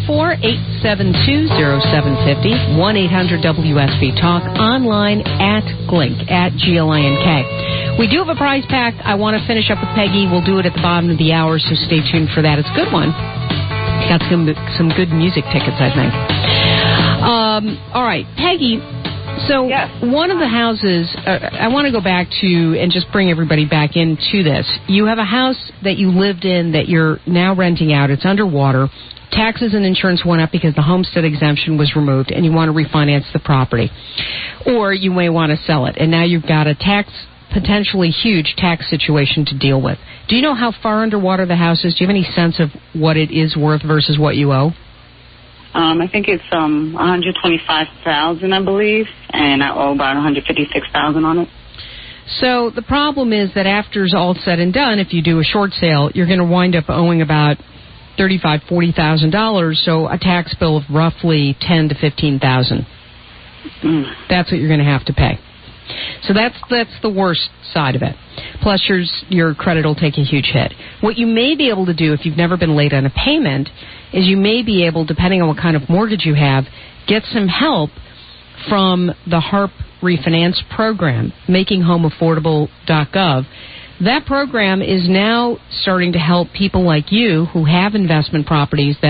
S2: 404-872-0750, 1-800-WSB Talk, online at Glink, at GLINK. We do have a prize pack. I want to finish up with Peggy. We'll do it at the bottom of the hour, so stay tuned for that. It's a good one. Got some good music tickets, I think. All right, Peggy. So one of the houses, I want to go back to and just bring everybody back into this. You have a house that you lived in that you're now renting out. It's underwater. Taxes and insurance went up because the homestead exemption was removed, and you want to refinance the property. Or you may want to sell it, and now you've got a potentially huge tax situation to deal with. Do you know how far underwater the house is? Do you have any sense of what it is worth versus what you owe?
S9: I think it's $125,000, I believe, and I owe about $156,000 on it.
S2: So the problem is that after it's all said and done, if you do a short sale, you're going to wind up owing about $35,000, $40,000. So a tax bill of roughly $10,000 to $15,000. That's what you're going to have to pay. So that's the worst side of it. Plus, your credit will take a huge hit. What you may be able to do if you've never been late on a payment is you may be able, depending on what kind of mortgage you have, get some help from the HARP refinance program, makinghomeaffordable.gov. That program is now starting to help people like you who have investment properties that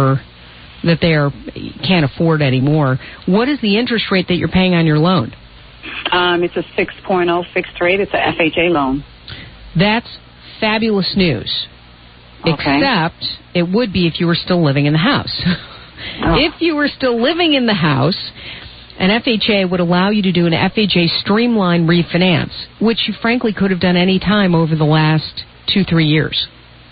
S2: can't afford anymore. What is the interest rate that you're paying on your loan?
S9: It's a 6.0 fixed rate. It's a FHA loan.
S2: That's fabulous news.
S9: Okay.
S2: Except it would be if you were still living in the house. If you were still living in the house, an FHA would allow you to do an FHA streamline refinance, which you frankly could have done any time over the last 2-3 years.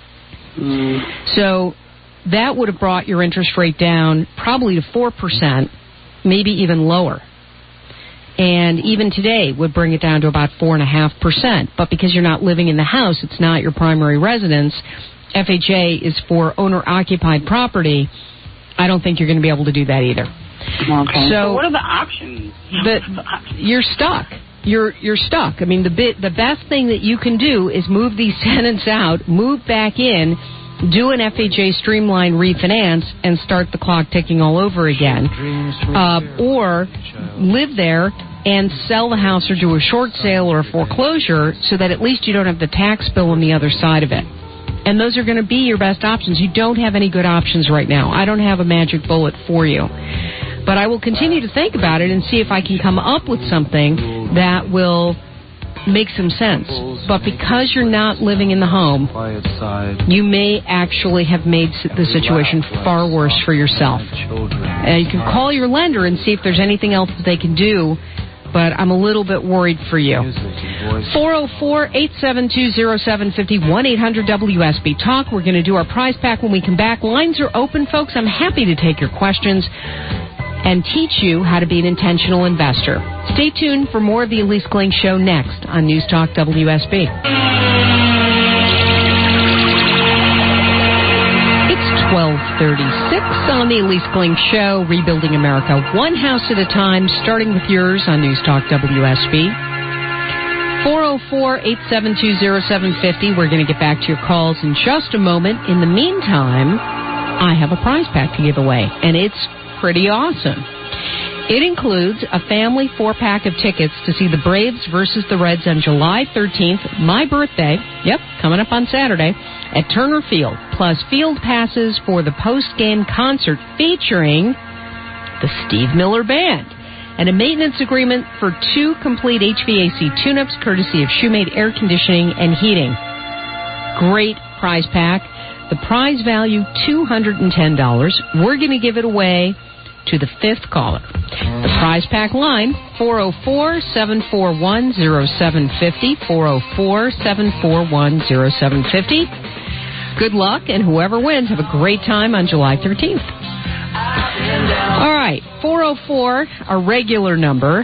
S2: So that would have brought your interest rate down probably to 4%, maybe even lower. And even today would bring it down to about 4.5%. But because you're not living in the house, it's not your primary residence. FHA is for owner-occupied property. I don't think you're going to be able to do that either.
S9: Okay. So what are the options?
S2: You're stuck. You're stuck. I mean, the best thing that you can do is move these tenants out, move back in, do an FHA streamline refinance, and start the clock ticking all over again. Or live there and sell the house or do a short sale or a foreclosure so that at least you don't have the tax bill on the other side of it. And those are going to be your best options. You don't have any good options right now. I don't have a magic bullet for you. But I will continue to think about it and see if I can come up with something that will make some sense. But because you're not living in the home, you may actually have made the situation far worse for yourself. You can call your lender and see if there's anything else that they can do, but I'm a little bit worried for you. 404-872-0750, 1-800-WSB Talk. We're going to do our prize pack when we come back. Lines are open, folks. I'm happy to take your questions and teach you how to be an intentional investor. Stay tuned for more of the Elise Glink Show next on News Talk WSB. It's 12:36 on the Elise Glink Show, rebuilding America one house at a time, starting with yours on News Talk WSB. 404-872-0750. We're going to get back to your calls in just a moment. In the meantime, I have a prize pack to give away, and it's pretty awesome. It includes a family 4-pack of tickets to see the Braves versus the Reds on July 13th, my birthday, coming up on Saturday, at Turner Field, plus field passes for the post-game concert featuring the Steve Miller Band, and a maintenance agreement for 2 complete HVAC tune-ups courtesy of Shoemade Air Conditioning and Heating. Great prize pack. The prize value, $210. We're going to give it away to the 5th caller. The prize pack line, 404-741-0750, 404-741-0750. Good luck, and whoever wins, have a great time on July 13th. All right, 404, our regular number,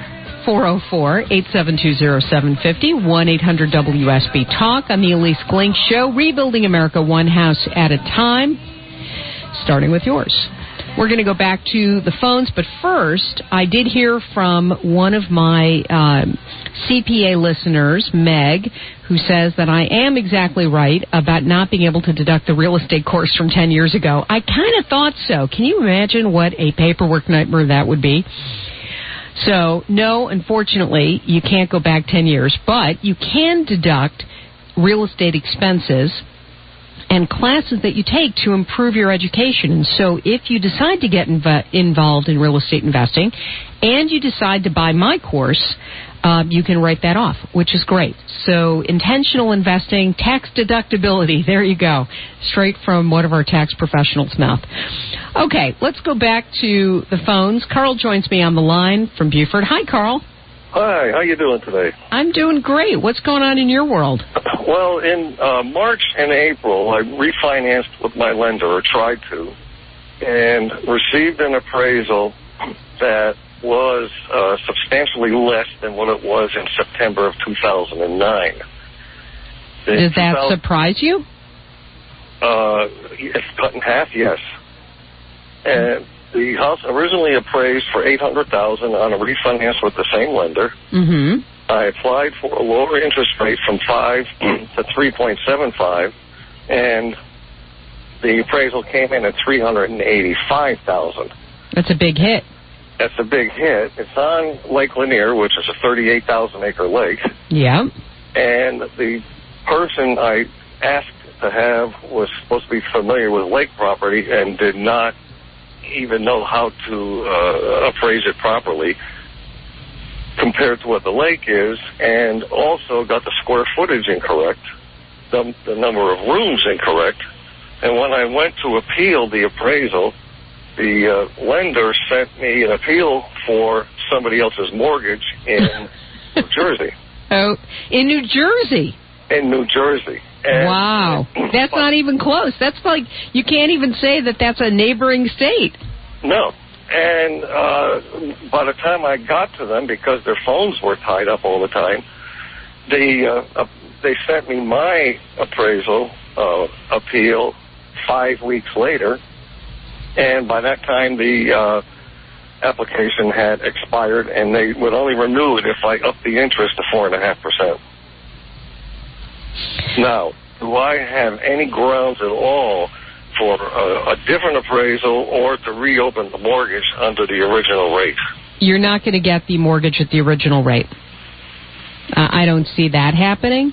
S2: 404-872-0750, 1-800-WSB-TALK on the Elise Glink Show, rebuilding America one house at a time, starting with yours. We're going to go back to the phones, but first, I did hear from one of my CPA listeners, Meg, who says that I am exactly right about not being able to deduct the real estate course from 10 years ago. I kind of thought so. Can you imagine what a paperwork nightmare that would be? So, no, unfortunately, you can't go back 10 years, but you can deduct real estate expenses and classes that you take to improve your education. And so if you decide to get involved in real estate investing and you decide to buy my course, you can write that off, which is great. So intentional investing, tax deductibility, there you go, straight from one of our tax professionals' mouth. Okay, let's go back to the phones. Carl joins me on the line from Beaufort. Hi, Carl.
S10: Hi, how you doing today?
S2: I'm doing great. What's going on in your world?
S10: Well, in March and April, I refinanced with my lender, or tried to, and received an appraisal that was substantially less than what it was in September of 2009.
S2: Does that surprise you?
S10: It's cut in half, yes. And the house originally appraised for $800,000 on a refinance with the same lender.
S2: Mm-hmm.
S10: I applied for a lower interest rate from 5 to 3.75, and the appraisal came in at $385,000.
S2: That's a big hit.
S10: That's a big hit. It's on Lake Lanier, which is a 38,000-acre lake.
S2: Yeah.
S10: And the person I asked to have was supposed to be familiar with lake property and did not even know how to appraise it properly compared to what the lake is, and also got the square footage incorrect, the number of rooms incorrect. And when I went to appeal the appraisal, the lender sent me an appeal for somebody else's mortgage in New Jersey.
S2: Oh, in New Jersey?
S10: In New Jersey. And
S2: wow. That's not even close. That's like, you can't even say that that's a neighboring state.
S10: No. And by the time I got to them, because their phones were tied up all the time, they sent me my appraisal appeal 5 weeks later. And by that time, the application had expired, and they would only renew it if I upped the interest to 4.5%. Now, do I have any grounds at all for a different appraisal or to reopen the mortgage under the original rate?
S2: You're not going to get the mortgage at the original rate. I don't see that happening.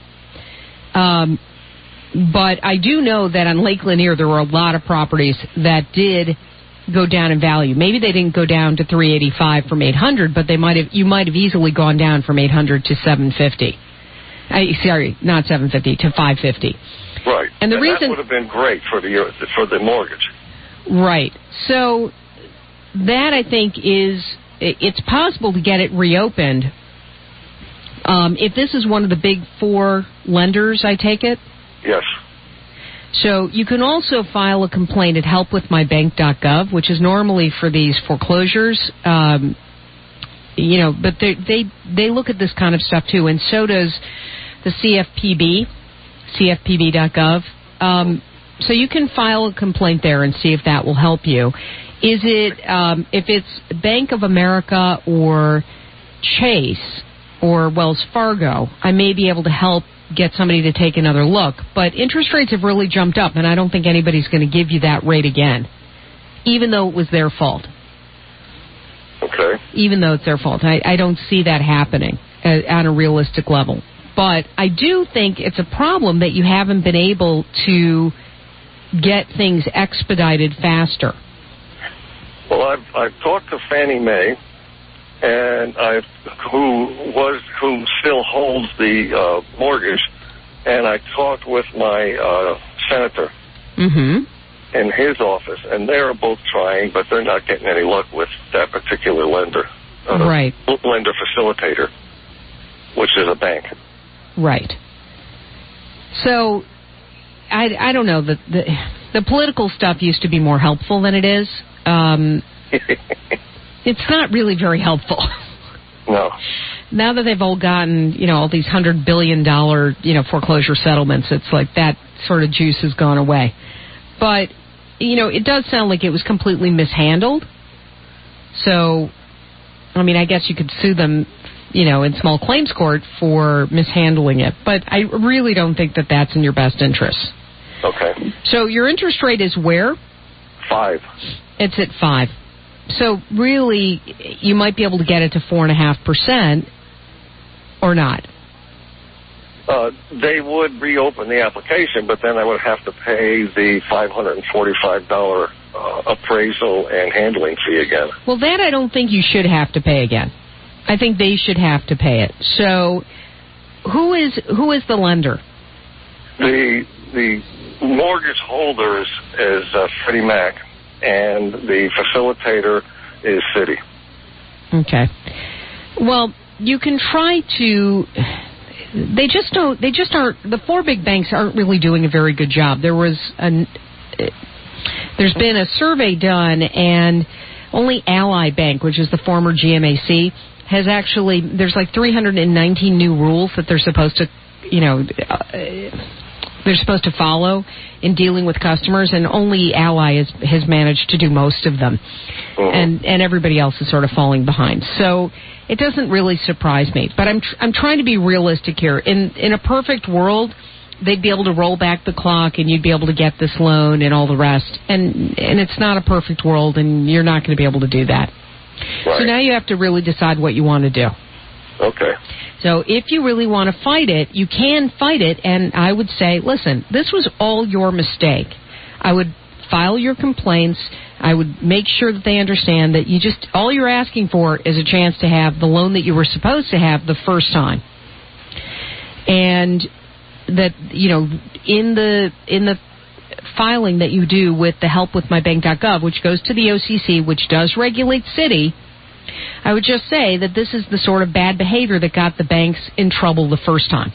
S2: But I do know that on Lake Lanier there were a lot of properties that did go down in value. Maybe they didn't go down to $385 from $800, but you might have easily gone down from $800 to $750. Sorry, not $750 to $550.
S10: Right,
S2: and the reason
S10: that would have been great for the mortgage.
S2: Right. So that, I think, it's possible to get it reopened. If this is one of the big four lenders, I take it?
S10: Yes.
S2: So you can also file a complaint at helpwithmybank.gov, which is normally for these foreclosures. But they look at this kind of stuff too, and so does the CFPB, CFPB.gov. So you can file a complaint there and see if that will help you. Is it if it's Bank of America or Chase or Wells Fargo, I may be able to help get somebody to take another look. But interest rates have really jumped up, and I don't think anybody's going to give you that rate again, even though it was their fault.
S10: Okay.
S2: Even though it's their fault. I don't see that happening on a realistic level. But I do think it's a problem that you haven't been able to get things expedited faster.
S10: Well, I've talked to Fannie Mae, and who still holds the mortgage, and I talked with my senator in his office, and they're both trying, but they're not getting any luck with that particular lender.
S2: Right.
S10: Lender facilitator, which is a bank.
S2: Right. So I don't know. The political stuff used to be more helpful than it is. It's not really very helpful.
S10: No.
S2: Now that they've all gotten, all these $100 billion, foreclosure settlements, it's like that sort of juice has gone away. But, it does sound like it was completely mishandled. So, I guess you could sue them, in small claims court for mishandling it. But I really don't think that that's in your best interest.
S10: Okay.
S2: So your interest rate is where?
S10: 5.
S2: It's at 5. So really, you might be able to get it to 4.5%, or not.
S10: They would reopen the application, but then I would have to pay the $545 appraisal and handling fee again.
S2: Well, that I don't think you should have to pay again. I think they should have to pay it. So, who is the lender?
S10: The mortgage holder is Freddie Mac, and the facilitator is Citi.
S2: Okay. Well, you can try to. They just aren't. The 4 big banks aren't really doing a very good job. There's been a survey done, and only Ally Bank, which is the former GMAC, has actually. There's like 319 new rules that they're supposed to, they're supposed to follow in dealing with customers, and only Ally has managed to do most of them, and everybody else is sort of falling behind. So it doesn't really surprise me. But I'm trying to be realistic here. In a perfect world, they'd be able to roll back the clock, and you'd be able to get this loan and all the rest. And it's not a perfect world, and you're not going to be able to do that. Right. So now you have to really decide what you want to do.
S10: Okay.
S2: So if you really want to fight it, you can fight it, and I would say, listen, this was all your mistake. I would file your complaints. I would make sure that they understand that all you're asking for is a chance to have the loan that you were supposed to have the first time. And that, in the filing that you do with the helpwithmybank.gov, which goes to the OCC, which does regulate Citi, I would just say that this is the sort of bad behavior that got the banks in trouble the first time.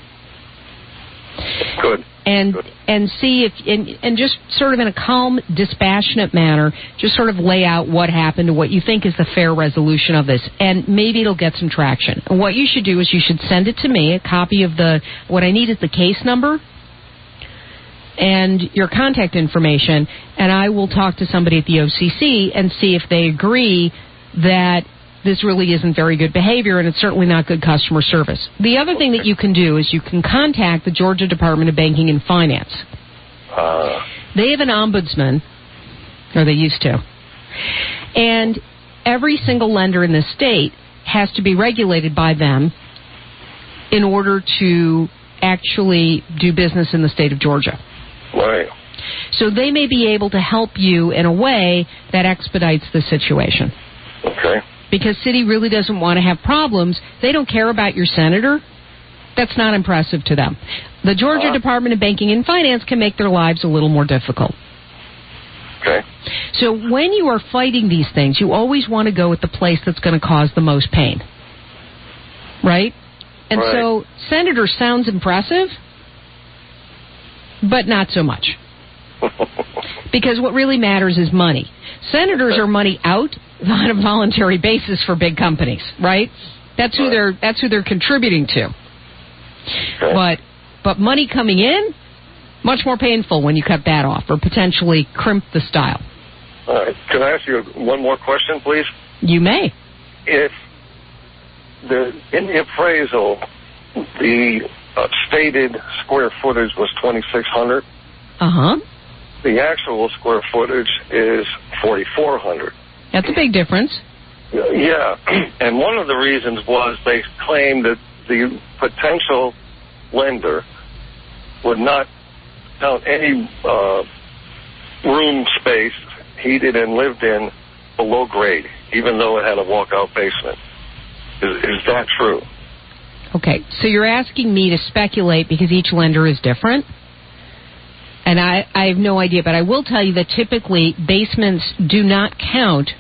S10: Good.
S2: And see if, and just sort of in a calm, dispassionate manner, just sort of lay out what happened and what you think is the fair resolution of this. And maybe it'll get some traction. And what you should do is you should send it to me, a copy of what I need is the case number and your contact information, and I will talk to somebody at the OCC and see if they agree that this really isn't very good behavior, and it's certainly not good customer service. The other thing that you can do is you can contact the Georgia Department of Banking and Finance. They have an ombudsman, or they used to, and every single lender in the state has to be regulated by them in order to actually do business in the state of Georgia.
S10: Right.
S2: So they may be able to help you in a way that expedites the situation.
S10: Okay.
S2: Because Citi really doesn't want to have problems. They don't care about your senator. That's not impressive to them. The Georgia Department of Banking and Finance can make their lives a little more difficult.
S10: Okay.
S2: So when you are fighting these things, you always want to go with the place that's going to cause the most pain. Right? And so senator sounds impressive, but not so much. Because what really matters is money. Senators are money out on a voluntary basis for big companies, right? That's who they're contributing to. Okay. But money coming in, much more painful when you cut that off or potentially crimp the style.
S10: All right. Can I ask you one more question, please?
S2: You may.
S10: If in the appraisal, the stated square footage was 2,600. The actual square footage is 4,400.
S2: That's a big difference.
S10: Yeah, and one of the reasons was they claimed that the potential lender would not count any room space heated and lived in below grade, even though it had a walkout basement. Is that true?
S2: Okay, so you're asking me to speculate because each lender is different? And I have no idea, but I will tell you that typically basements do not count.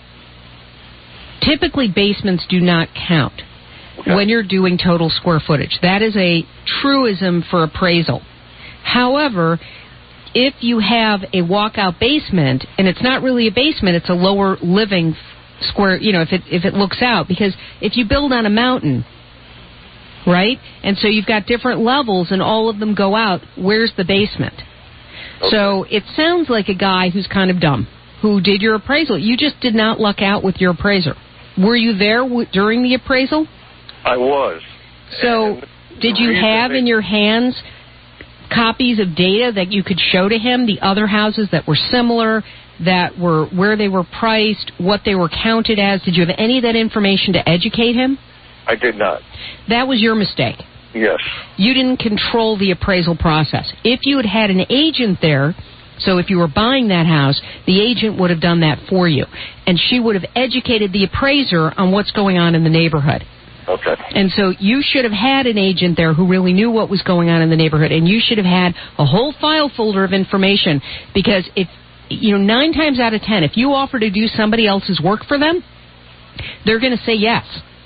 S2: When you're doing total square footage. That is a truism for appraisal. However, if you have a walkout basement, and it's not really a basement, it's a lower living square, if it looks out, because if you build on a mountain, right, and so you've got different levels and all of them go out, where's the basement? Okay. So it sounds like a guy who's kind of dumb, who did your appraisal. You just did not luck out with your appraiser. Were you there during the appraisal?
S10: I was.
S2: So did you have in your hands copies of data that you could show to him, the other houses that were similar, that were where they were priced, what they were counted as? Did you have any of that information to educate him?
S10: I did not.
S2: That was your mistake.
S10: Yes.
S2: You didn't control the appraisal process. If you had an agent there, so if you were buying that house, the agent would have done that for you, and she would have educated the appraiser on what's going on in the neighborhood.
S10: Okay.
S2: And so you should have had an agent there who really knew what was going on in the neighborhood, and you should have had a whole file folder of information, because if 9 times out of 10, if you offer to do somebody else's work for them, they're going to say yes.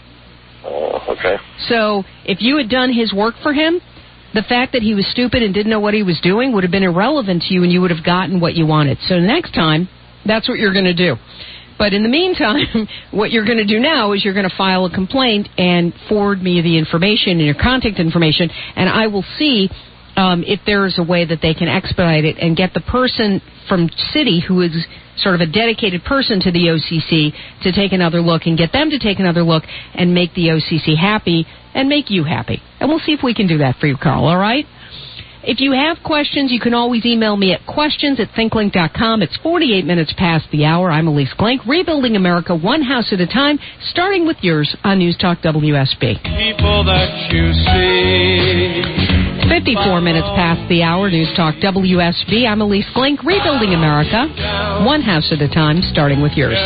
S10: Okay.
S2: So if you had done his work for him, the fact that he was stupid and didn't know what he was doing would have been irrelevant to you, and you would have gotten what you wanted. So next time, that's what you're going to do. But in the meantime, what you're going to do now is you're going to file a complaint and forward me the information and your contact information, and I will see if there's a way that they can expedite it and get the person from city who is sort of a dedicated person to the OCC to take another look, and get them to take another look and make the OCC happy and make you happy. And we'll see if we can do that for you, Carl, all right? If you have questions, you can always email me at questions@thinklink.com. It's 48 minutes past the hour. I'm Elise Glenk, rebuilding America one house at a time, starting with yours on News Talk WSB.
S3: People that you see.
S2: 54 minutes past the hour, News Talk WSB. I'm Elise Glenk, rebuilding America one house at a time, starting with yours.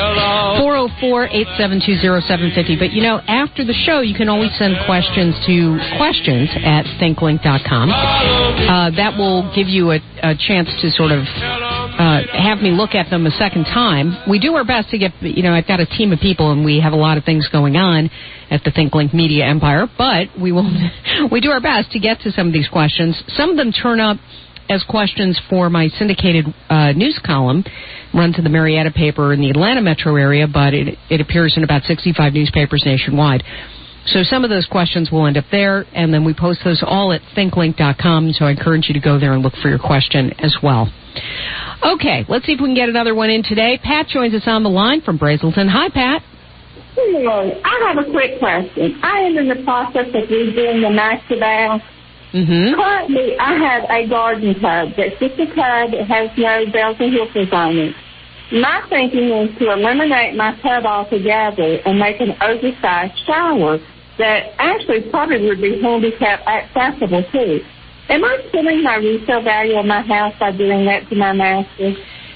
S2: 404-872-0750. But, after the show, you can always send questions to questions@thinklink.com. That will give you a chance to sort of have me look at them a second time. We do our best to get, I've got a team of people, and we have a lot of things going on at the ThinkLink Media Empire, but we do our best to get to some of these questions. Some of them turn up as questions for my syndicated news column, run to the Marietta paper in the Atlanta metro area, but it appears in about 65 newspapers nationwide. So some of those questions will end up there, and then we post those all at thinklink.com, so I encourage you to go there and look for your question as well. Okay, let's see if we can get another one in today. Pat joins us on the line from Brazelton. Hi, Pat.
S11: Hello. I have a quick question. I am in the process of redoing the master bath.
S2: Mm-hmm.
S11: Currently, I have a garden tub that's just a tub. It has no bells and whistles on it. My thinking is to eliminate my tub altogether and make an oversized shower that actually probably would be handicap accessible too. Am I killing my resale value of my house by doing that to my master?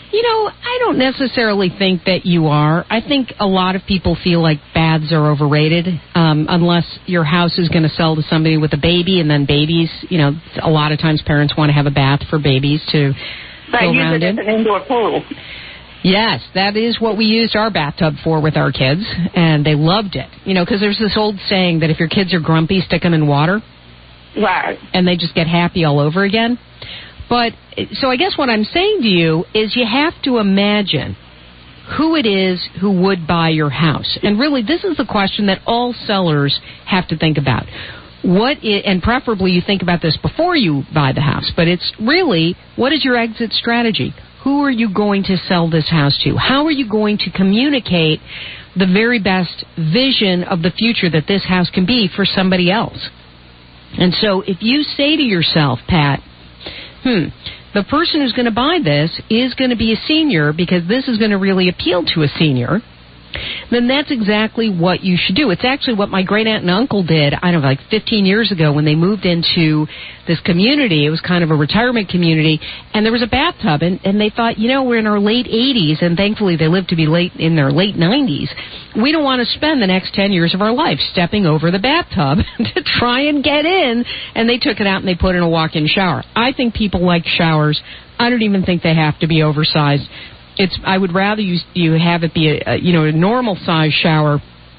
S2: I don't necessarily think that you are. I think a lot of people feel like baths are overrated, unless your house is going to sell to somebody with a baby, and then babies, a lot of times parents want to have a bath for babies to go around in.
S11: But use it as an indoor pool.
S2: Yes, that is what we used our bathtub for with our kids, and they loved it. Because there's this old saying that if your kids are grumpy, stick them in water.
S11: Right.
S2: And they just get happy all over again. But, so I guess what I'm saying to you is you have to imagine who it is who would buy your house. And really, this is the question that all sellers have to think about. And preferably you think about this before you buy the house, but it's really, what is your exit strategy? Who are you going to sell this house to? How are you going to communicate the very best vision of the future that this house can be for somebody else? And so if you say to yourself, Pat, the person who's going to buy this is going to be a senior because this is going to really appeal to a senior, then that's exactly what you should do. It's actually what my great-aunt and uncle did, 15 years ago when they moved into this community. It was kind of a retirement community, and there was a bathtub, and they thought, we're in our late 80s, and thankfully they lived to be in their late 90s. We don't want to spend the next 10 years of our life stepping over the bathtub to try and get in, and they took it out and they put in a walk-in shower. I think people like showers. I don't even think they have to be oversized. I would rather you have it be a normal size shower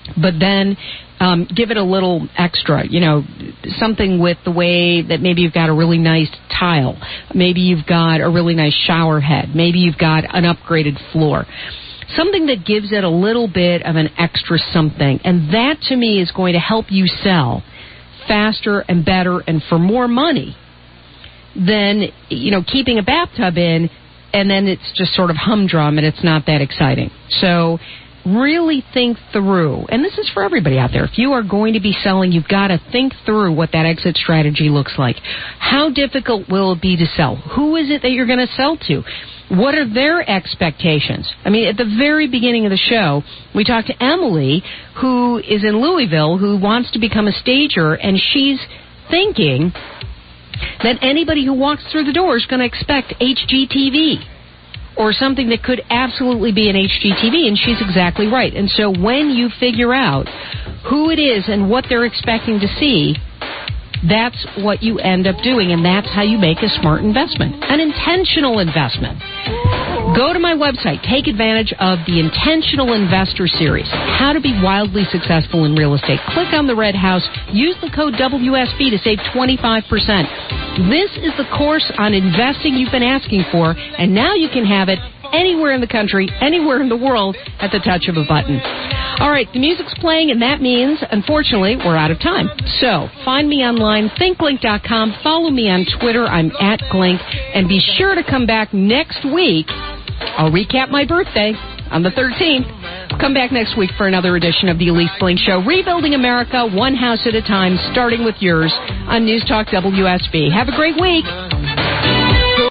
S2: but then give it a little extra, something with the way that maybe you've got a really nice tile, maybe you've got a really nice shower head, maybe you've got an upgraded floor. Something that gives it a little bit of an extra something. And that, to me, is going to help you sell faster and better and for more money than, keeping a bathtub in and then it's just sort of humdrum and it's not that exciting. So really think through, and this is for everybody out there, if you are going to be selling, you've got to think through what that exit strategy looks like. How difficult will it be to sell? Who is it that you're going to sell to? What are their expectations? I mean, at the very beginning of the show, we talked to Emily, who is in Louisville, who wants to become a stager, and she's thinking that anybody who walks through the door is going to expect HGTV or something that could absolutely be an HGTV, and she's exactly right. And so when you figure out who it is and what they're expecting to see, that's what you end up doing, and that's how you make a smart investment, an intentional investment. Go to my website. Take advantage of the Intentional Investor Series, How to Be Wildly Successful in Real Estate. Click on the red house. Use the code WSB to save 25%. This is the course on investing you've been asking for, and now you can have it anywhere in the country, anywhere in the world, at the touch of a button. All right, the music's playing, and that means, unfortunately, we're out of time. So find me online, thinklink.com. Follow me on Twitter. I'm at Glink. And be sure to come back next week. I'll recap my birthday on the 13th. Come back next week for another edition of the Elise Glink Show, rebuilding America one house at a time, starting with yours on News Talk WSB. Have a great week.